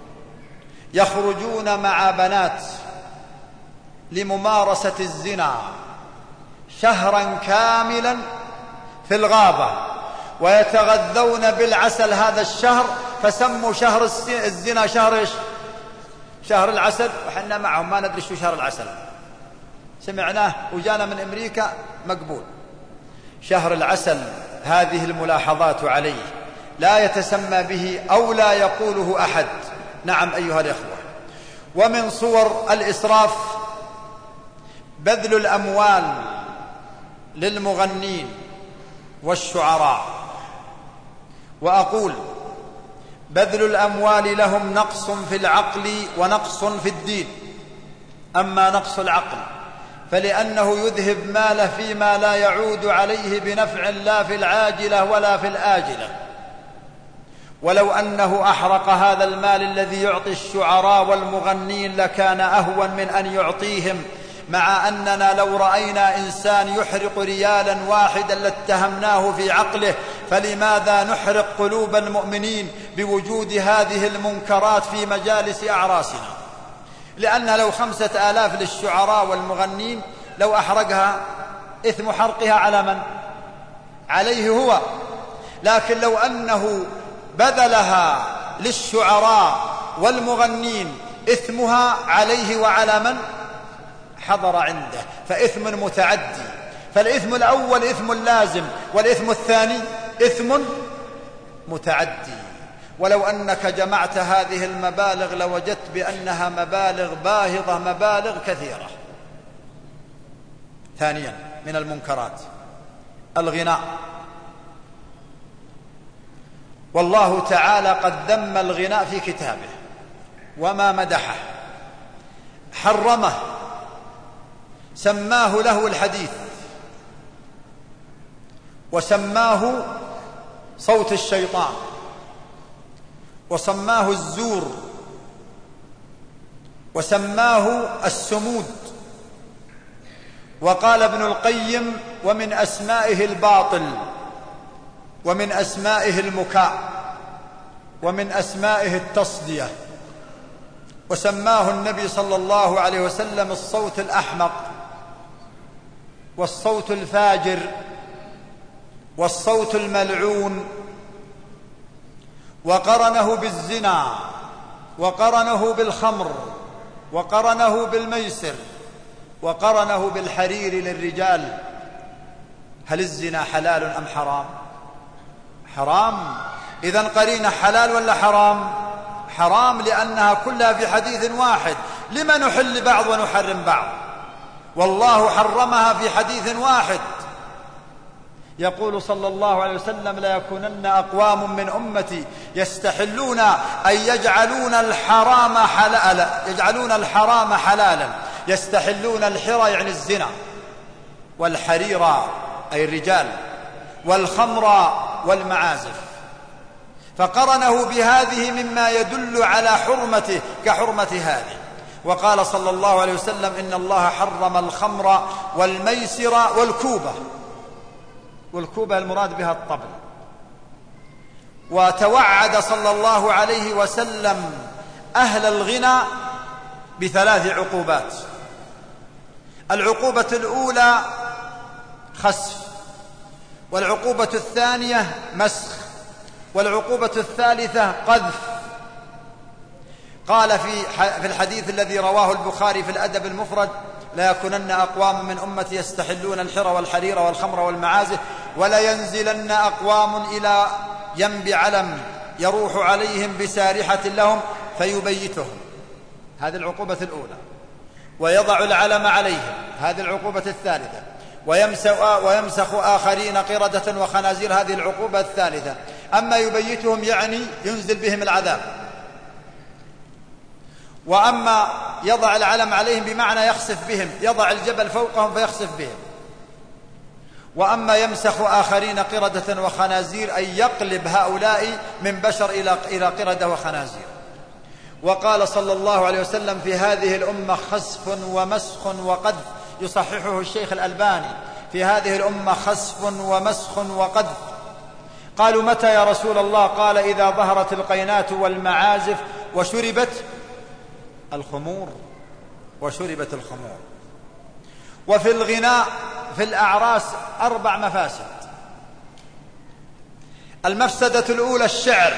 يخرجون مع بنات لممارسة الزنا شهرا كاملا في الغابة، ويتغذون بالعسل هذا الشهر، فسموا شهر الزنا شهر العسل. وحنا معهم ما ندري شو شهر العسل، سمعناه وجانا من أمريكا مقبول. شهر العسل هذه الملاحظات عليه، لا يتسمى به أو لا يقوله أحد. نعم أيها الإخوة. ومن صور الإسراف بذل الأموال للمغنين والشعراء. وأقول: بذل الأموال لهم نقص في العقل ونقص في الدين. أما نقص العقل فلأنه يذهب ماله فيما لا يعود عليه بنفع لا في العاجلة ولا في الآجلة. ولو أنه أحرق هذا المال الذي يعطي الشعراء والمغنين لكان أهون من أن يعطيهم، مع أننا لو رأينا إنسان يحرق ريالا واحدا لاتهمناه في عقله، فلماذا نحرق قلوب المؤمنين بوجود هذه المنكرات في مجالس أعراسنا؟ لأن لو 5000 للشعراء والمغنين لو أحرقها إثم حرقها على من؟ عليه هو. لكن لو أنه بذلها للشعراء والمغنين إثمها عليه وعلى من حضر عنده، فإثم متعدي. فالإثم الأول إثم لازم، والإثم الثاني إثم متعدي. ولو أنك جمعت هذه المبالغ لوجدت بأنها مبالغ باهظة، مبالغ كثيرة. ثانيا من المنكرات الغناء. والله تعالى قد ذم الغناء في كتابه وما مدحه، حرمه، سماه له الحديث، وسماه صوت الشيطان، وسماه الزور، وسماه السمود. وقال ابن القيم: ومن أسمائه الباطل، ومن أسمائه المكاء، ومن أسمائه التصدية. وسماه النبي صلى الله عليه وسلم الصوت الأحمق، والصوت الفاجر، والصوت الملعون. وقرنه بالزنا، وقرنه بالخمر، وقرنه بالميسر، وقرنه بالحرير للرجال. هل الزنا حلال أم حرام؟ حرام. إذن قرينة حلال ولا حرام؟ حرام، لأنها كلها في حديث واحد. لما نحل بعض ونحرم بعض؟ والله حرمها في حديث واحد. يقول صلى الله عليه وسلم: لا يكونن أقوام من أمتي يستحلون أن يجعلون الحرام حلالا، يستحلون الحرى يعني الزنا، والحرير أي الرجال، والخمر والمعازف. فقرنه بهذه مما يدل على حرمته كحرمة هذه. وقال صلى الله عليه وسلم: إن الله حرم الخمر والميسر والكوبة. والكوبة المراد بها الطبل. وتوعد صلى الله عليه وسلم أهل الغنى ب3 عقوبات. العقوبة الأولى خسف، والعقوبة الثانية مسخ، والعقوبة الثالثة قذف. قال في الحديث الذي رواه البخاري في الأدب المفرد: لا يكونن أقوام من أمتي يستحلون الحر والحرير والخمر والمعازف، ولا ينزلن أقوام إلى جنب علم يروح عليهم بسارحة لهم فيبيتهم. هذه العقوبة الأولى. ويضع العلم عليهم، هذه العقوبة الثالثة. ويمسخ آخرين قردة وخنازير، هذه العقوبة الثالثة. أما يبيتهم يعني ينزل بهم العذاب. وأما يضع العلم عليهم بمعنى يخسف بهم، يضع الجبل فوقهم فيخسف بهم. وأما يمسخ آخرين قردة وخنازير أي يقلب هؤلاء من بشر إلى قردة وخنازير. وقال صلى الله عليه وسلم: في هذه الأمة خسف ومسخ وقذف. يصححه الشيخ الألباني: في هذه الأمة خسف ومسخ وقذف. قالوا: متى يا رسول الله؟ قال: إذا ظهرت القينات والمعازف وشربت الخمور. وشربت الخمور. وفي الغناء في الأعراس 4 مفاسد. المفسدة الأولى الشعر،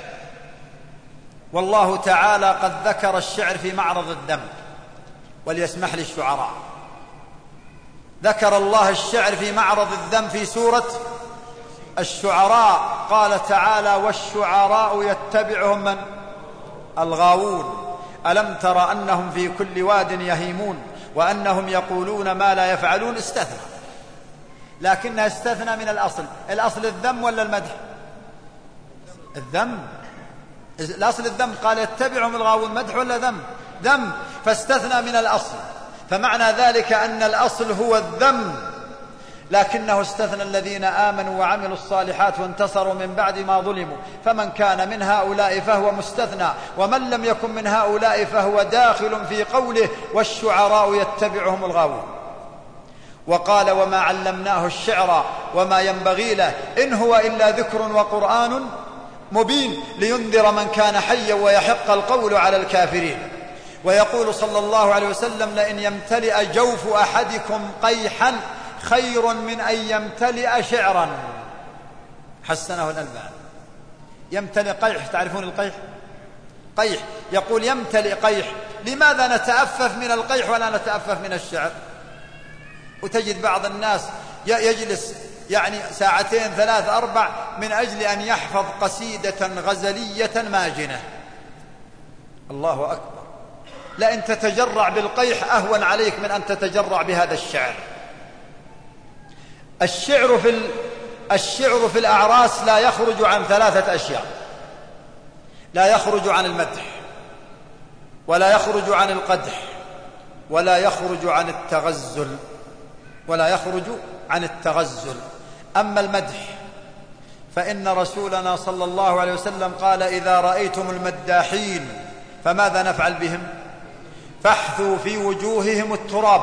والله تعالى قد ذكر الشعر في معرض الذم، وليسمح لي الشعراء. ذكر الله الشعر في معرض الذم في سورة الشعراء. قال تعالى: والشعراء يتبعهم من؟ الغاوون. ألم تر أنهم في كل واد يهيمون وأنهم يقولون ما لا يفعلون. استثنى، لكنها استثنى من الأصل الذم ولا المدح؟ الذم. الأصل الذم. قال: يتبعهم الغاوون، مدح ولا ذم؟ ذم. فاستثنى من الأصل. فمعنى ذلك أن الأصل هو الذم، لكنه استثنى الذين آمنوا وعملوا الصالحات وانتصروا من بعد ما ظلموا، فمن كان من هؤلاء فهو مستثنى، ومن لم يكن من هؤلاء فهو داخل في قوله والشعراء يتبعهم الغاوون. وقال وما علمناه الشعر وما ينبغي له إن هو إلا ذكر وقرآن مبين لينذر من كان حيا ويحق القول على الكافرين. ويقول صلى الله عليه وسلم لئن يمتلئ جوف أحدكم قيحا خير من أن يمتلئ شعرا، حسنه الألباني. يمتلئ قيح، تعرفون القيح؟ قيح، يقول يمتلئ قيح. لماذا نتأفف من القيح ولا نتأفف من الشعر؟ وتجد بعض الناس يجلس يعني ساعتين 3 4 من أجل أن يحفظ قصيدة غزلية ماجنة. الله أكبر، لأن تتجرع بالقيح أهون عليك من أن تتجرع بهذا الشعر. الشعر في الأعراس لا يخرج عن 3 أشياء: لا يخرج عن المدح، ولا يخرج عن القدح، ولا يخرج عن التغزل، ولا يخرج عن التغزل. أما المدح فإن رسولنا صلى الله عليه وسلم قال إذا رأيتم المداحين فماذا نفعل بهم؟ فاحثوا في وجوههم التراب.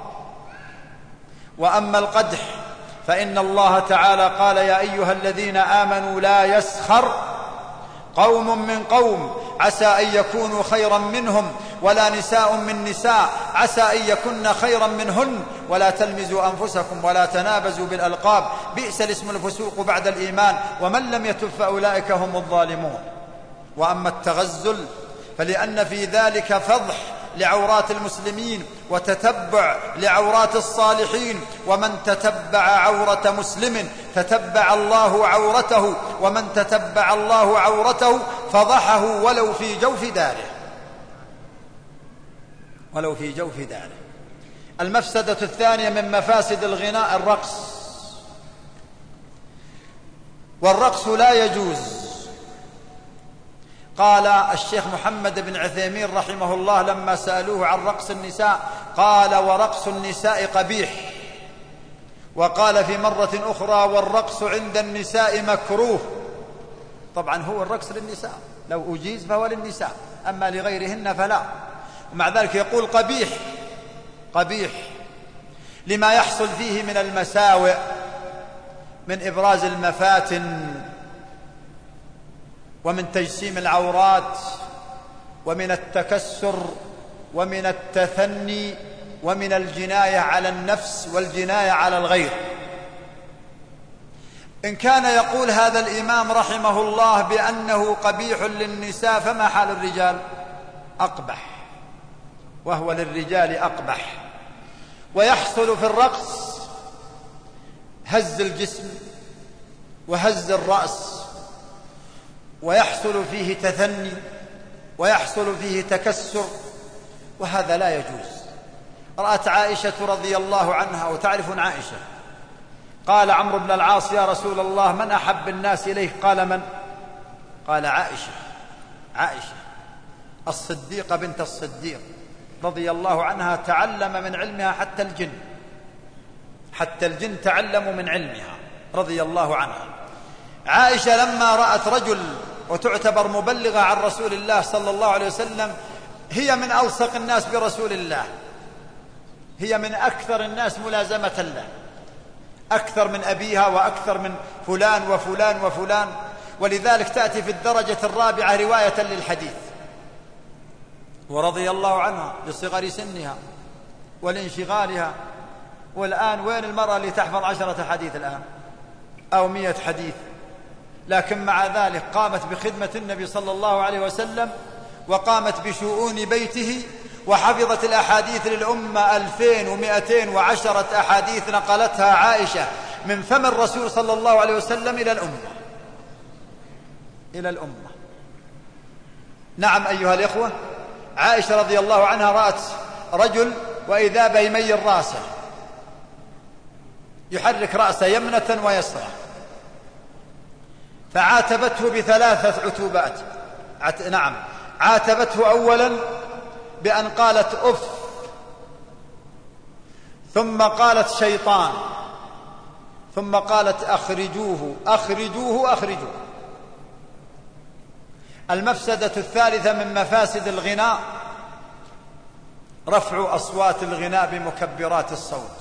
وأما القدح فإن الله تعالى قال يا أيها الذين آمنوا لا يسخر قوم من قوم عسى أن يكونوا خيرا منهم ولا نساء من نساء عسى أن يكن خيرا منهن ولا تلمزوا أنفسكم ولا تنابزوا بالألقاب بئس الاسم الفسوق بعد الإيمان ومن لم يتب فأولئك هم الظالمون. وأما التغزل فلأن في ذلك فضح لعورات المسلمين وتتبع لعورات الصالحين، ومن تتبع عورة مسلم تتبع الله عورته، ومن تتبع الله عورته فضحه ولو في جوف داره، ولو في جوف داره. المفسدة الثانية من مفاسد الغناء الرقص، والرقص لا يجوز. قال الشيخ محمد بن عثيمين رحمه الله لما سألوه عن رقص النساء قال ورقص النساء قبيح. وقال في مرة أخرى والرقص عند النساء مكروه. طبعا هو الرقص للنساء، لو أجيز فهو للنساء، أما لغيرهن فلا. ومع ذلك يقول قبيح، قبيح لما يحصل فيه من المساوئ، من إبراز المفاتن ومن تجسيم العورات ومن التكسر ومن التثني ومن الجناية على النفس والجناية على الغير. إن كان يقول هذا الإمام رحمه الله بأنه قبيح للنساء فما حال الرجال؟ أقبح، وهو للرجال أقبح. ويحصل في الرقص هز الجسم وهز الرأس، ويحصل فيه تثني ويحصل فيه تكسر، وهذا لا يجوز. رأت عائشة رضي الله عنها، وتعرفون عائشة، قال عمرو بن العاص يا رسول الله من أحب الناس إليك؟ قال من؟ قال عائشة. عائشة الصديقة بنت الصديق رضي الله عنها تعلم من علمها حتى الجن، حتى الجن تعلموا من علمها رضي الله عنها. عائشة لما رأت رجل وتعتبر مبلغة عن رسول الله صلى الله عليه وسلم، هي من ألصق الناس برسول الله، هي من أكثر الناس ملازمة له، أكثر من أبيها وأكثر من فلان وفلان وفلان، ولذلك تأتي في الدرجة الرابعة رواية للحديث. ورضي الله عنها لصغر سنها ولانشغالها. والآن وين المرأة اللي تحفظ 10 حديث الآن أو 100 حديث؟ لكن مع ذلك قامت بخدمة النبي صلى الله عليه وسلم، وقامت بشؤون بيته، وحفظت الأحاديث للأمة 2210 أحاديث نقلتها عائشة من فم الرسول صلى الله عليه وسلم إلى الأمة، إلى الأمة. نعم أيها الإخوة، عائشة رضي الله عنها رأت رجل وإذا بيميل رأسه، يحرك رأسه يمنة ويسرى، فعاتبته ب3 عتوبات. نعم، عاتبته أولا بأن قالت أف، ثم قالت شيطان، ثم قالت أخرجوه أخرجوه أخرجوه. المفسدة الثالثة من مفاسد الغناء رفع أصوات الغناء بمكبرات الصوت،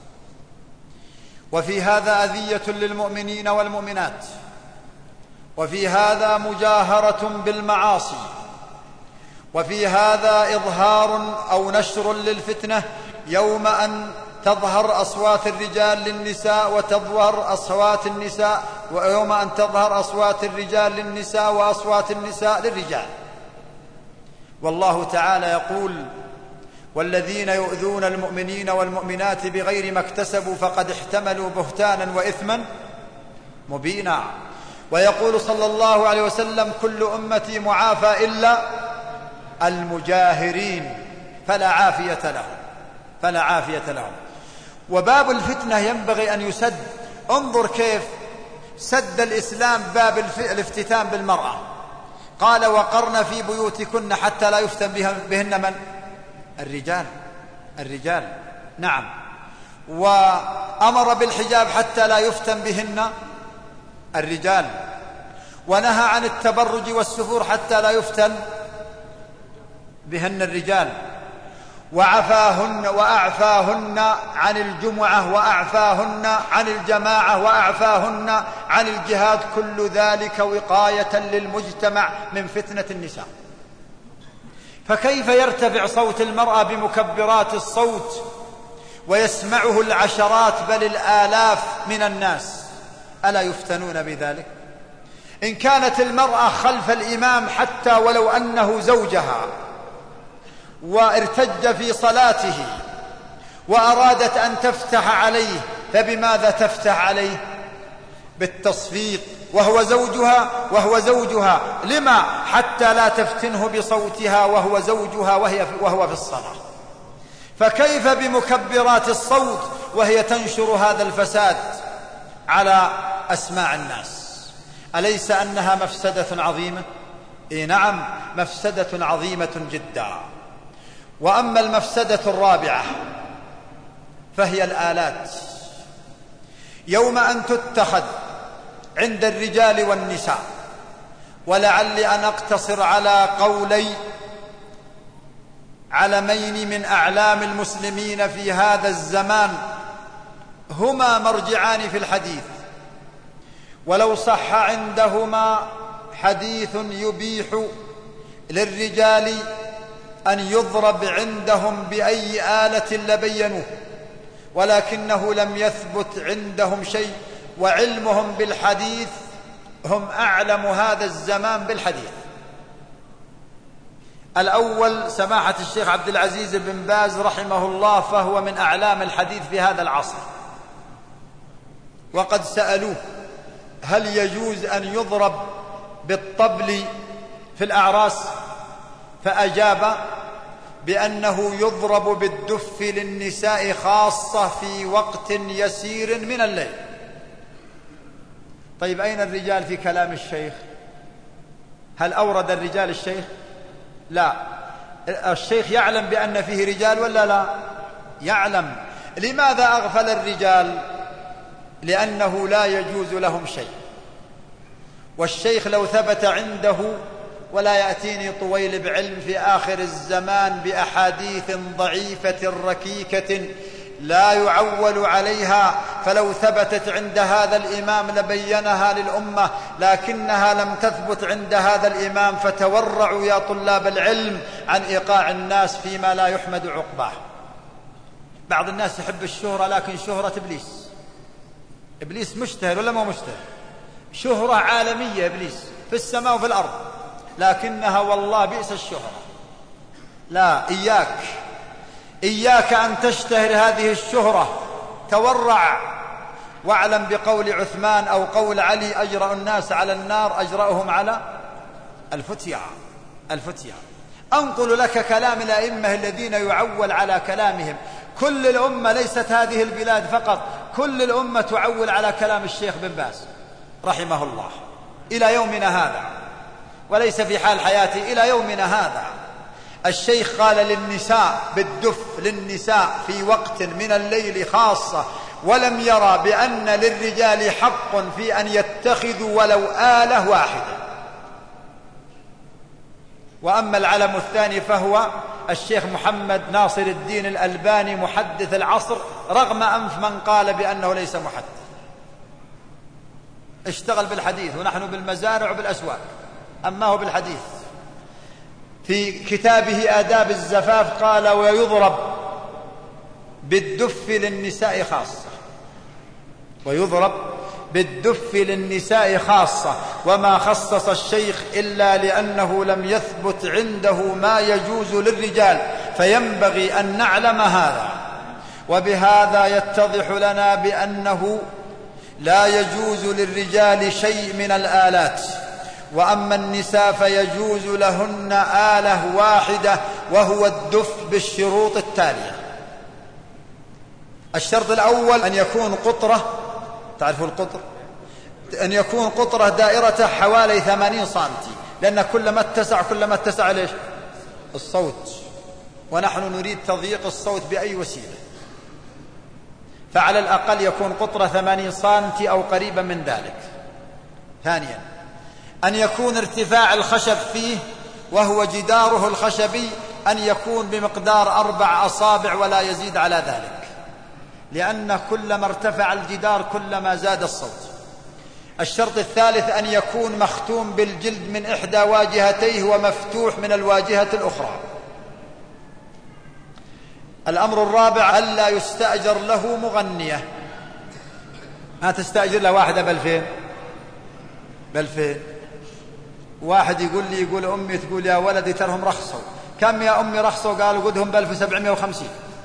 وفي هذا أذية للمؤمنين والمؤمنات، وفي هذا مجاهرة بالمعاصي، وفي هذا إظهار أو نشر للفتنة يوم أن تظهر أصوات الرجال للنساء وتظهر أصوات النساء، ويوم أن تظهر أصوات الرجال للنساء وأصوات النساء للرجال. والله تعالى يقول: والذين يؤذون المؤمنين والمؤمنات بغير ما اكتسبوا فقد احتملوا بهتانا وإثما مبينا. ويقول صلى الله عليه وسلم: كل أمتي معافى إلا المجاهرين فلا عافية لهم. وباب الفتنة ينبغي أن يسد. انظر كيف سد الإسلام باب الافتتان بالمرأة. قال: وقرن في بيوتكن حتى لا يفتن بهن من؟ الرجال. نعم. وأمر بالحجاب حتى لا يفتن بهن الرجال، ونهى عن التبرج والسفور حتى لا يفتن بهن الرجال، وأعفاهن عن الجمعة، وأعفاهن عن الجماعة، وأعفاهن عن الجهاد، كل ذلك وقاية للمجتمع من فتنة النساء. فكيف يرتفع صوت المرأة بمكبرات الصوت ويسمعه العشرات بل الآلاف من الناس؟ ألا يفتنون بذلك؟ إن كانت المرأة خلف الإمام حتى ولو أنه زوجها وارتج في صلاته وأرادت أن تفتح عليه، فبماذا تفتح عليه؟ بالتصفيق، وهو زوجها. لما؟ حتى لا تفتنه بصوتها وهو زوجها وهو في الصلاة. فكيف بمكبرات الصوت وهي تنشر هذا الفساد على أسماع الناس؟ أليس أنها مفسدة عظيمة؟ نعم، مفسدة عظيمة جدا. وأما المفسدة الرابعة فهي الآلات. يوم أن تتخذ عند الرجال والنساء، ولعلي أن أقتصر على قولي علمين من أعلام المسلمين في هذا الزمان هما مرجعان في الحديث، ولو صح عندهما حديث يبيح للرجال أن يضرب عندهم بأي آلة لبينوه، ولكنه لم يثبت عندهم شيء، وعلمهم بالحديث هم أعلم هذا الزمان بالحديث. الأول سماحة الشيخ عبد العزيز بن باز رحمه الله، فهو من أعلام الحديث في هذا العصر، وقد سألوه: هل يجوز أن يضرب بالطبل في الأعراس؟ فأجاب بأنه يضرب بالدف للنساء خاصة في وقت يسير من الليل. طيب أين الرجال في كلام الشيخ؟ هل أورد الرجال الشيخ؟ لا. الشيخ يعلم بأن فيه رجال ولا لا؟ يعلم. لماذا أغفل الرجال؟ لأنه لا يجوز لهم شيء. والشيخ لو ثبت عنده، ولا يأتيني طويل بعلم في آخر الزمان بأحاديث ضعيفة ركيكة لا يعول عليها، فلو ثبتت عند هذا الإمام لبينها للأمة، لكنها لم تثبت عند هذا الإمام، فتورعوا يا طلاب العلم عن إيقاع الناس فيما لا يحمد عقباه. بعض الناس يحب الشهرة، لكن شهرة إبليس مشتهر ولا ما مشتهر؟ شهرة عالمية إبليس في السماء وفي الأرض، لكنها والله بئس الشهرة. لا، إياك أن تشتهر هذه الشهرة، تورع، واعلم بقول عثمان أو قول علي: أجرأ الناس على النار أجرأهم على الفتية. أنقل لك كلام الأئمة الذين يعول على كلامهم. كل الأمة، ليست هذه البلاد فقط، كل الأمة تعول على كلام الشيخ بن باز رحمه الله إلى يومنا هذا، وليس في حال حياته، إلى يومنا هذا. الشيخ قال للنساء بالدف للنساء في وقت من الليل خاصة، ولم يرى بأن للرجال حق في أن يتخذوا ولو آلة واحدة. وأما العلم الثاني فهو الشيخ محمد ناصر الدين الألباني محدث العصر، رغم أنف من قال بأنه ليس محدث، اشتغل بالحديث ونحن بالمزارع وبالأسواق، أما هو بالحديث. في كتابه آداب الزفاف قال: ويضرب بالدف للنساء خاصة، ويضرب بالدف للنساء خاصة، وما خصص الشيخ إلا لأنه لم يثبت عنده ما يجوز للرجال، فينبغي أن نعلم هذا. وبهذا يتضح لنا بأنه لا يجوز للرجال شيء من الآلات، وأما النساء فيجوز لهن آلة واحدة وهو الدف بالشروط التالية. الشرط الأول أن يكون قطرة، تعرفوا القطر؟ أن يكون قطرة دائرة حوالي 80 سنتي، لأن كلما اتسع ليش؟ الصوت، ونحن نريد تضييق الصوت بأي وسيلة، فعلى الأقل يكون قطرة 80 سنتي أو قريبا من ذلك. ثانيا أن يكون ارتفاع الخشب فيه وهو جداره الخشبي أن يكون بمقدار 4 أصابع ولا يزيد على ذلك، لأن كلما ارتفع الجدار كلما زاد الصوت. الشرط الثالث أن يكون مختوم بالجلد من إحدى واجهتيه ومفتوح من الواجهة الأخرى. الأمر الرابع ألا يستأجر له مغنية، ما تستأجر له واحدة بالفين. واحد يقول أمي تقول يا ولدي ترهم رخصوا. كم يا أمي رخصوا؟ قالوا قدهم ب1750.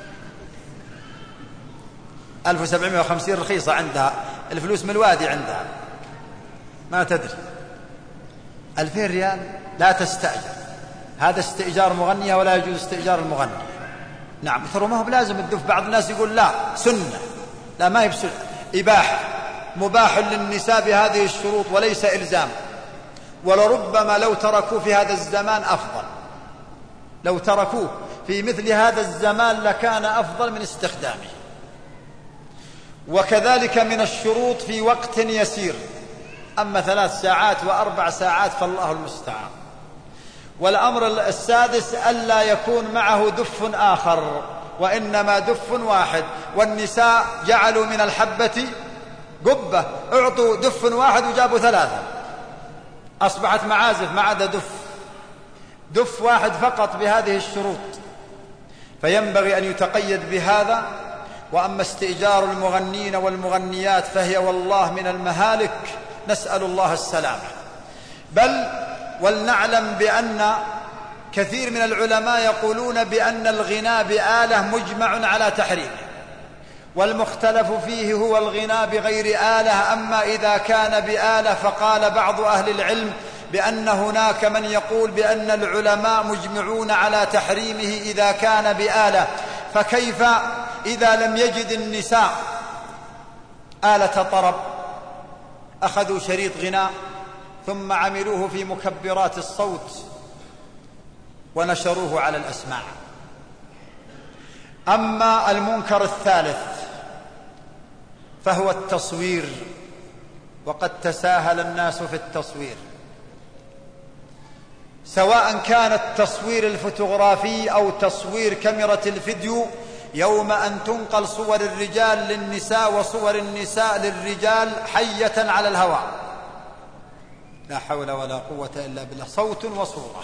1750 رخيصة عندها، الفلوس من الوادي عندها، ما تدري. 2000 ريال لا تستأجر، هذا استئجار مغنية ولا يجوز استئجار المغني. نعم، ترى ما هو بلازم الدف. بعض الناس يقول لا سنة، لا ما هي بسنة، إباحة، مباح للنساء بهذه الشروط وليس إلزام. ولربما لو تركوه في هذا الزمان أفضل، لو تركوه في مثل هذا الزمان لكان أفضل من استخدامه. وكذلك من الشروط في وقت يسير، أما 3 ساعات و4 ساعات فالله المستعان. والأمر السادس ألا يكون معه دف آخر، وإنما دف واحد. والنساء جعلوا من الحبة قبة، اعطوا دف واحد وجابوا 3، أصبحت معازف ما عدا دف واحد فقط بهذه الشروط، فينبغي أن يتقيد بهذا. وأما استئجار المغنين والمغنيات فهي والله من المهالك، نسأل الله السلامة. بل ولنعلم بأن كثير من العلماء يقولون بأن الغناء بآلة مجمع على تحريمه، والمختلف فيه هو الغناء بغير آلة. أما إذا كان بآلة فقال بعض أهل العلم بأن هناك من يقول بأن العلماء مجمعون على تحريمه إذا كان بآلة، فكيف إذا لم يجد النساء آلة طرب؟ أخذوا شريط غناء ثم عملوه في مكبرات الصوت ونشروه على الأسماع. أما المنكر الثالث فهو التصوير، وقد تساهل الناس في التصوير، سواء كان التصوير الفوتوغرافي أو تصوير كاميرا الفيديو. يوم أن تنقل صور الرجال للنساء وصور النساء للرجال حية على الهواء، لا حول ولا قوة إلا بالله، صوت وصورة.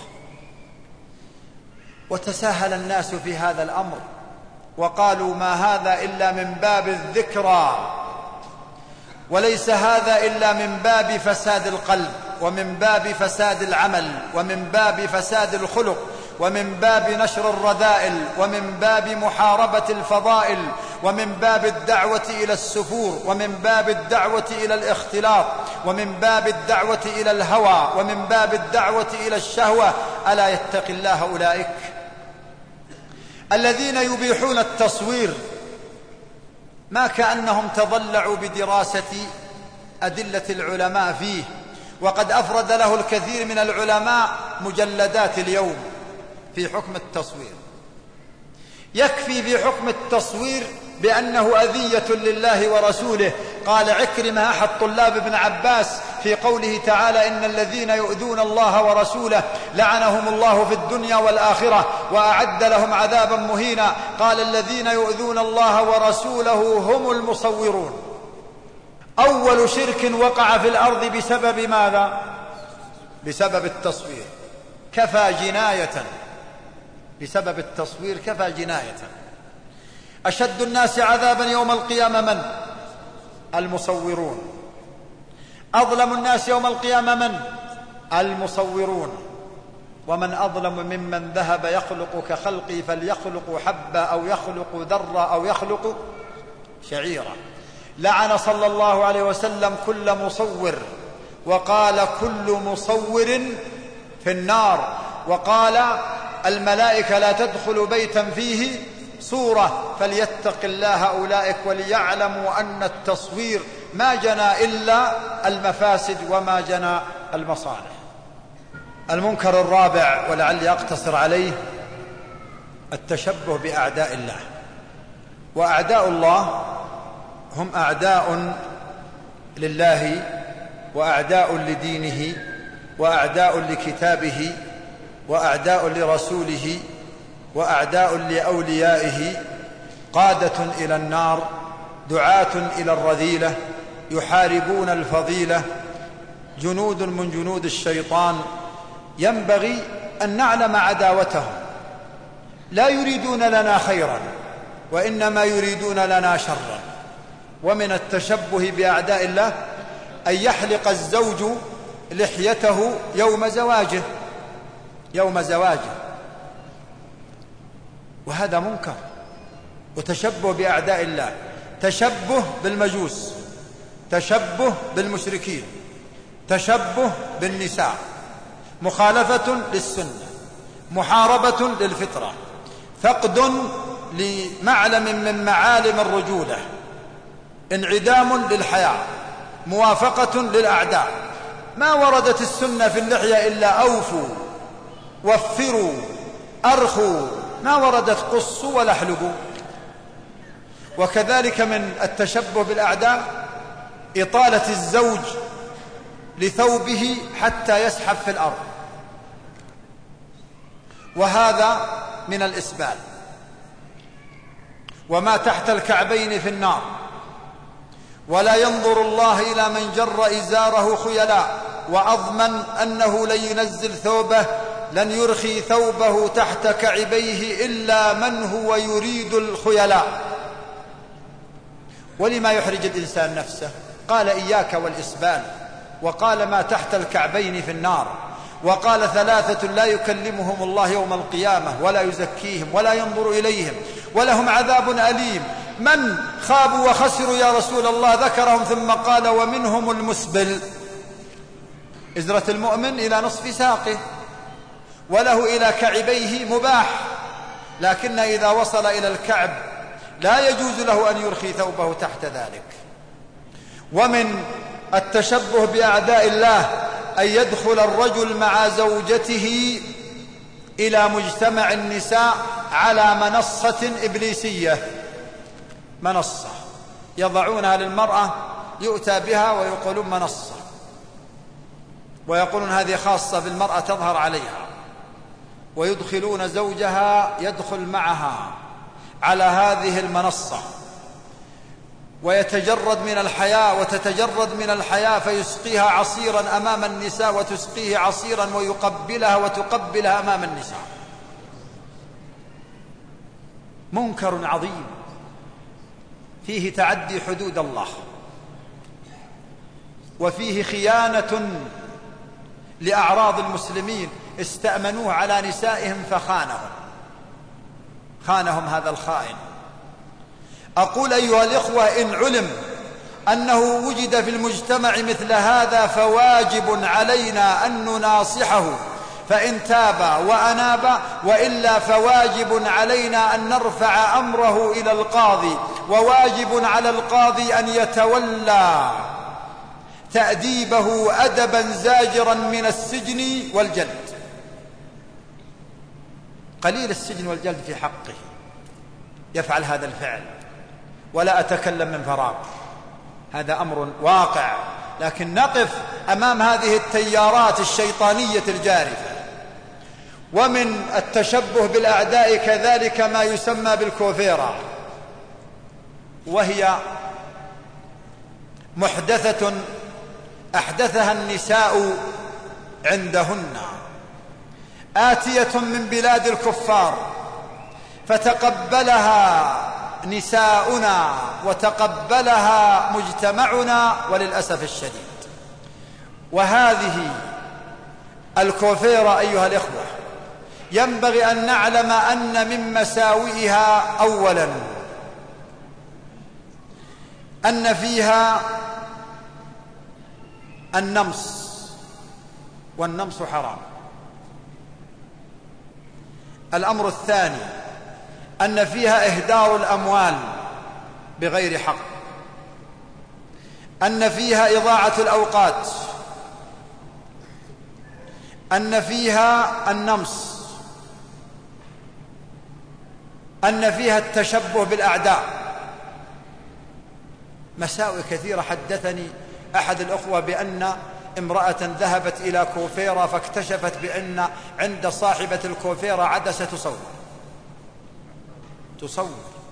وتساهل الناس في هذا الأمر وقالوا ما هذا إلا من باب الذكرى، وليس هذا إلا من باب فساد القلب، ومن باب فساد العمل، ومن باب فساد الخلق، ومن باب نشر الرذائل، ومن باب محاربة الفضائل، ومن باب الدعوة إلى السفور، ومن باب الدعوة إلى الاختلاط، ومن باب الدعوة إلى الهوى، ومن باب الدعوة إلى الشهوة. ألا يتقي الله أولئك الذين يبيحون التصوير ما كأنهم تضلعوا بدراسة أدلة العلماء فيه، وقد أفرد له الكثير من العلماء مجلدات اليوم في حكم التصوير. يكفي في حكم التصوير بأنه أذية لله ورسوله. قال عكرمة أحد طلاب ابن عباس في قوله تعالى إن الذين يؤذون الله ورسوله لعنهم الله في الدنيا والآخرة وأعد لهم عذابا مهينا. قال الذين يؤذون الله ورسوله هم المصورون. أول شرك وقع في الأرض بسبب ماذا؟ بسبب التصوير. كفى جناية، بسبب التصوير كفى جناية. أشد الناس عذابا يوم القيامة من؟ المصورون. أظلم الناس يوم القيامة من؟ المصورون. ومن أظلم ممن ذهب يخلق كخلقي فليخلق حبة أو يخلق ذرة أو يخلق شعيرة. لعن صلى الله عليه وسلم كل مصور، وقال كل مصور في النار، وقال الملائكة لا تدخل بيتا فيه صورة فليتق الله أولئك وليعلموا أن التصوير ما جنى إلا المفاسد وما جنى المصالح. المنكر الرابع ولعلي أقتصر عليه التشبه بأعداء الله. وأعداء الله هم أعداء لله وأعداء لدينه وأعداء لكتابه وأعداء لرسوله وأعداء لأوليائه، قادة إلى النار، دعاة إلى الرذيلة، يحاربون الفضيلة، جنود من جنود الشيطان. ينبغي أن نعلم عداوتهم. لا يريدون لنا خيرا وإنما يريدون لنا شرا. ومن التشبه بأعداء الله أن يحلق الزوج لحيته يوم زواجه، وهذا منكر وتشبه بأعداء الله. تشبه بالمجوس، تشبه بالمشركين، تشبه بالنساء، مخالفة للسنة، محاربة للفطرة، فقد لمعلم من معالم الرجولة، انعدام للحياة، موافقة للأعداء. ما وردت السنة في اللحية إلا أوفوا، وفروا، أرخوا، ما وردت قصوا ولا احلقوا. وكذلك من التشبه بالأعداء إطالة الزوج لثوبه حتى يسحب في الأرض، وهذا من الإسبال. وما تحت الكعبين في النار. ولا ينظر الله إلى من جر إزاره خيلاء وأضمن أنه لن ينزل ثوبه، لن يرخي ثوبه تحت كعبيه إلا من هو يريد الخيلاء. ولما يحرج الإنسان نفسه؟ قال إياك والإسبال، وقال ما تحت الكعبين في النار، وقال ثلاثة لا يكلمهم الله يوم القيامة ولا يزكيهم ولا ينظر إليهم ولهم عذاب أليم. من خابوا وخسروا يا رسول الله؟ ذكرهم ثم قال ومنهم المسبل. إزرة المؤمن إلى نصف ساقه وله إلى كعبيه مباح، لكن إذا وصل إلى الكعب لا يجوز له أن يرخي ثوبه تحت ذلك. ومن التشبه بأعداء الله أن يدخل الرجل مع زوجته إلى مجتمع النساء على منصة إبليسية، منصة يضعونها للمرأة، يؤتى بها ويقولون منصة، ويقولون هذه خاصة بالمرأة تظهر عليها، ويدخلون زوجها يدخل معها على هذه المنصة ويتجرد من الحياة وتتجرد من الحياة، فيسقيها عصيرا أمام النساء وتسقيه عصيرا ويقبلها وتقبلها أمام النساء. منكر عظيم فيه تعدي حدود الله، وفيه خيانة لأعراض المسلمين. استأمنوه على نسائهم خانهم هذا الخائن. أقول أيها الإخوة إن علم أنه وجد في المجتمع مثل هذا فواجب علينا أن نناصحه، فإن تاب وأناب، وإلا فواجب علينا أن نرفع أمره إلى القاضي، وواجب على القاضي أن يتولى تأديبه أدبا زاجرا من السجن والجلد. قليل السجن والجلد في حقه يفعل هذا الفعل، ولا أتكلم من فراغ، هذا أمر واقع. لكن نقف أمام هذه التيارات الشيطانية الجارفة. ومن التشبه بالأعداء كذلك ما يسمى بالكوفيرة، وهي محدثة أحدثها النساء عندهن، آتية من بلاد الكفار، فتقبلها نساؤنا وتقبلها مجتمعنا وللأسف الشديد. وهذه الكوفيرة أيها الإخوة ينبغي أن نعلم أن من مساوئها أولا أن فيها النمص، والنمص حرام. الأمر الثاني أن فيها إهدار الأموال بغير حق، أن فيها إضاعة الأوقات، أن فيها النمص، أن فيها التشبه بالأعداء. مساوئ كثيرة. حدثني أحد الأخوة بأن امرأة ذهبت إلى كوفيرة فاكتشفت بأن عند صاحبة الكوفيرة عدسة تصور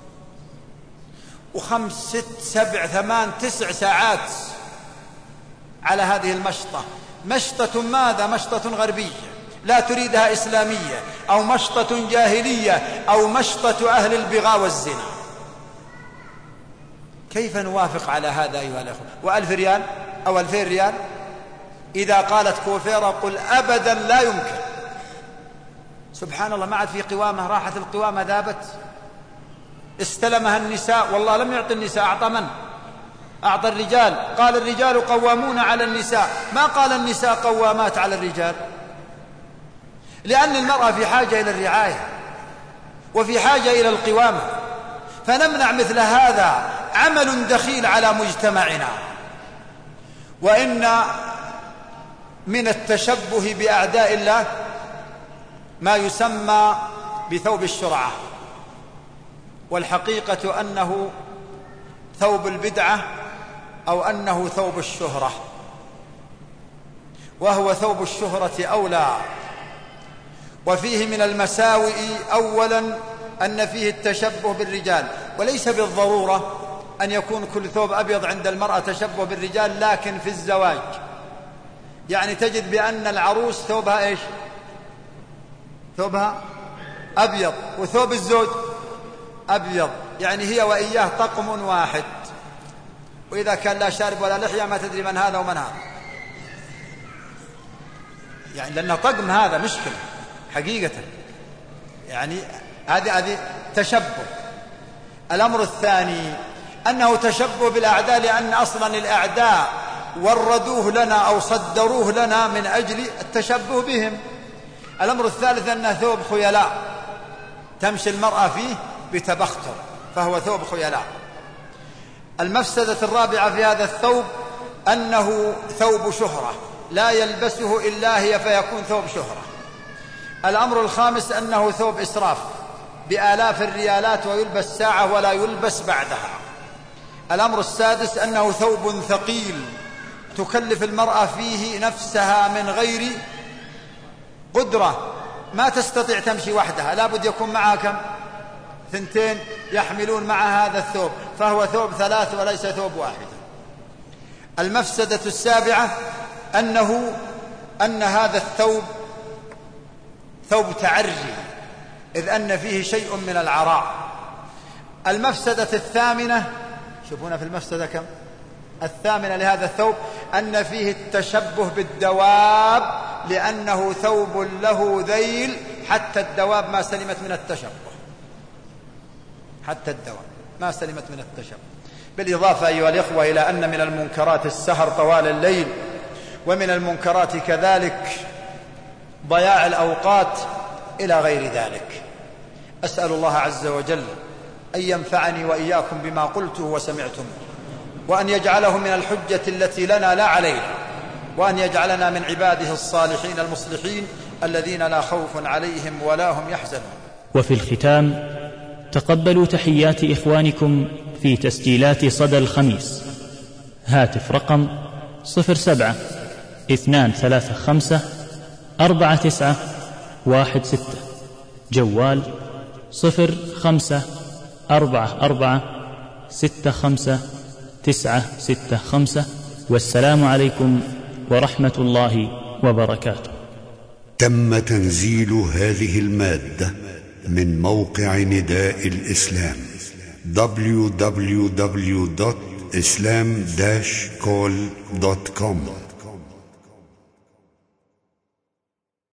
5 6 7 8 9 ساعات على هذه المشطة. مشطة ماذا؟ مشطة غربية لا تريدها إسلامية، أو مشطة جاهلية، أو مشطة أهل البغاء والزنا. كيف نوافق على هذا أيها الأخوة؟ و1000 ريال أو 2000 ريال إذا قالت كوفيرة قل أبدا لا يمكن. سبحان الله، ما عاد في قوامة، راحت القوامة، ذابت، استلمها النساء. والله لم يعطي النساء، أعطى من؟ أعطى الرجال. قال الرجال قوامون على النساء، ما قال النساء قوامات على الرجال، لأن المرأة في حاجة إلى الرعاية وفي حاجة إلى القوامة. فنمنع مثل هذا عمل دخيل على مجتمعنا. وإن من التشبه بأعداء الله ما يسمى بثوب الشرعة، والحقيقة أنه ثوب البدعة أو أنه ثوب الشهرة، وهو ثوب الشهرة أولى. وفيه من المساوئ أولا أن فيه التشبه بالرجال، وليس بالضرورة أن يكون كل ثوب أبيض عند المرأة تشبه بالرجال، لكن في الزواج يعني تجد بأن العروس ثوبها إيش؟ ثوبها أبيض، وثوب الزوج أبيض، يعني هي وإياه طقم واحد. وإذا كان لا شارب ولا لحية ما تدري من هذا ومن هذا، يعني لأنه طقم، هذا مشكلة حقيقة. يعني هذه تشبه. الأمر الثاني أنه تشبه بالأعداء، لأن أصلا الأعداء وردوه لنا أو صدروه لنا من أجل التشبه بهم. الأمر الثالث أنه ثوب خيلاء، تمشي المرأة فيه بتبختر، فهو ثوب خيلاء. المفسدة الرابعة في هذا الثوب أنه ثوب شهرة، لا يلبسه إلا هي فيكون ثوب شهرة. الأمر الخامس أنه ثوب إسراف بآلاف الريالات، ويلبس ساعة ولا يلبس بعدها. الأمر السادس أنه ثوب ثقيل تكلف المرأة فيه نفسها من غير قدرة، ما تستطيع تمشي وحدها، لابد يكون معها كم؟ 2 يحملون مع هذا الثوب، فهو ثوب 3 وليس ثوب واحد. المفسدة السابعة أن هذا الثوب ثوب تعري، إذ أن فيه شيء من العراء. المفسدة الثامنة، شوفونا في المفسدة كم؟ الثامنة لهذا الثوب أن فيه التشبه بالدواب، لأنه ثوب له ذيل، حتى الدواب ما سلمت من التشبه، حتى الدواب ما سلمت من التشبه. بالإضافة أيها الإخوة إلى أن من المنكرات السهر طوال الليل، ومن المنكرات كذلك ضياع الأوقات إلى غير ذلك. أسأل الله عز وجل أن ينفعني وإياكم بما قلته وسمعتم، وأن يجعله من الحجة التي لنا لا علينا، وأن يجعلنا من عباده الصالحين المصلحين الذين لا خوف عليهم ولا هم يحزنون. وفي الختام تقبلوا تحيات إخوانكم في تسجيلات صدى الخميس. هاتف رقم 07-235-4916. جوال 05-44-65-965. والسلام عليكم ورحمة الله وبركاته. تم تنزيل هذه المادة من موقع نداء الإسلام www.islam-call.com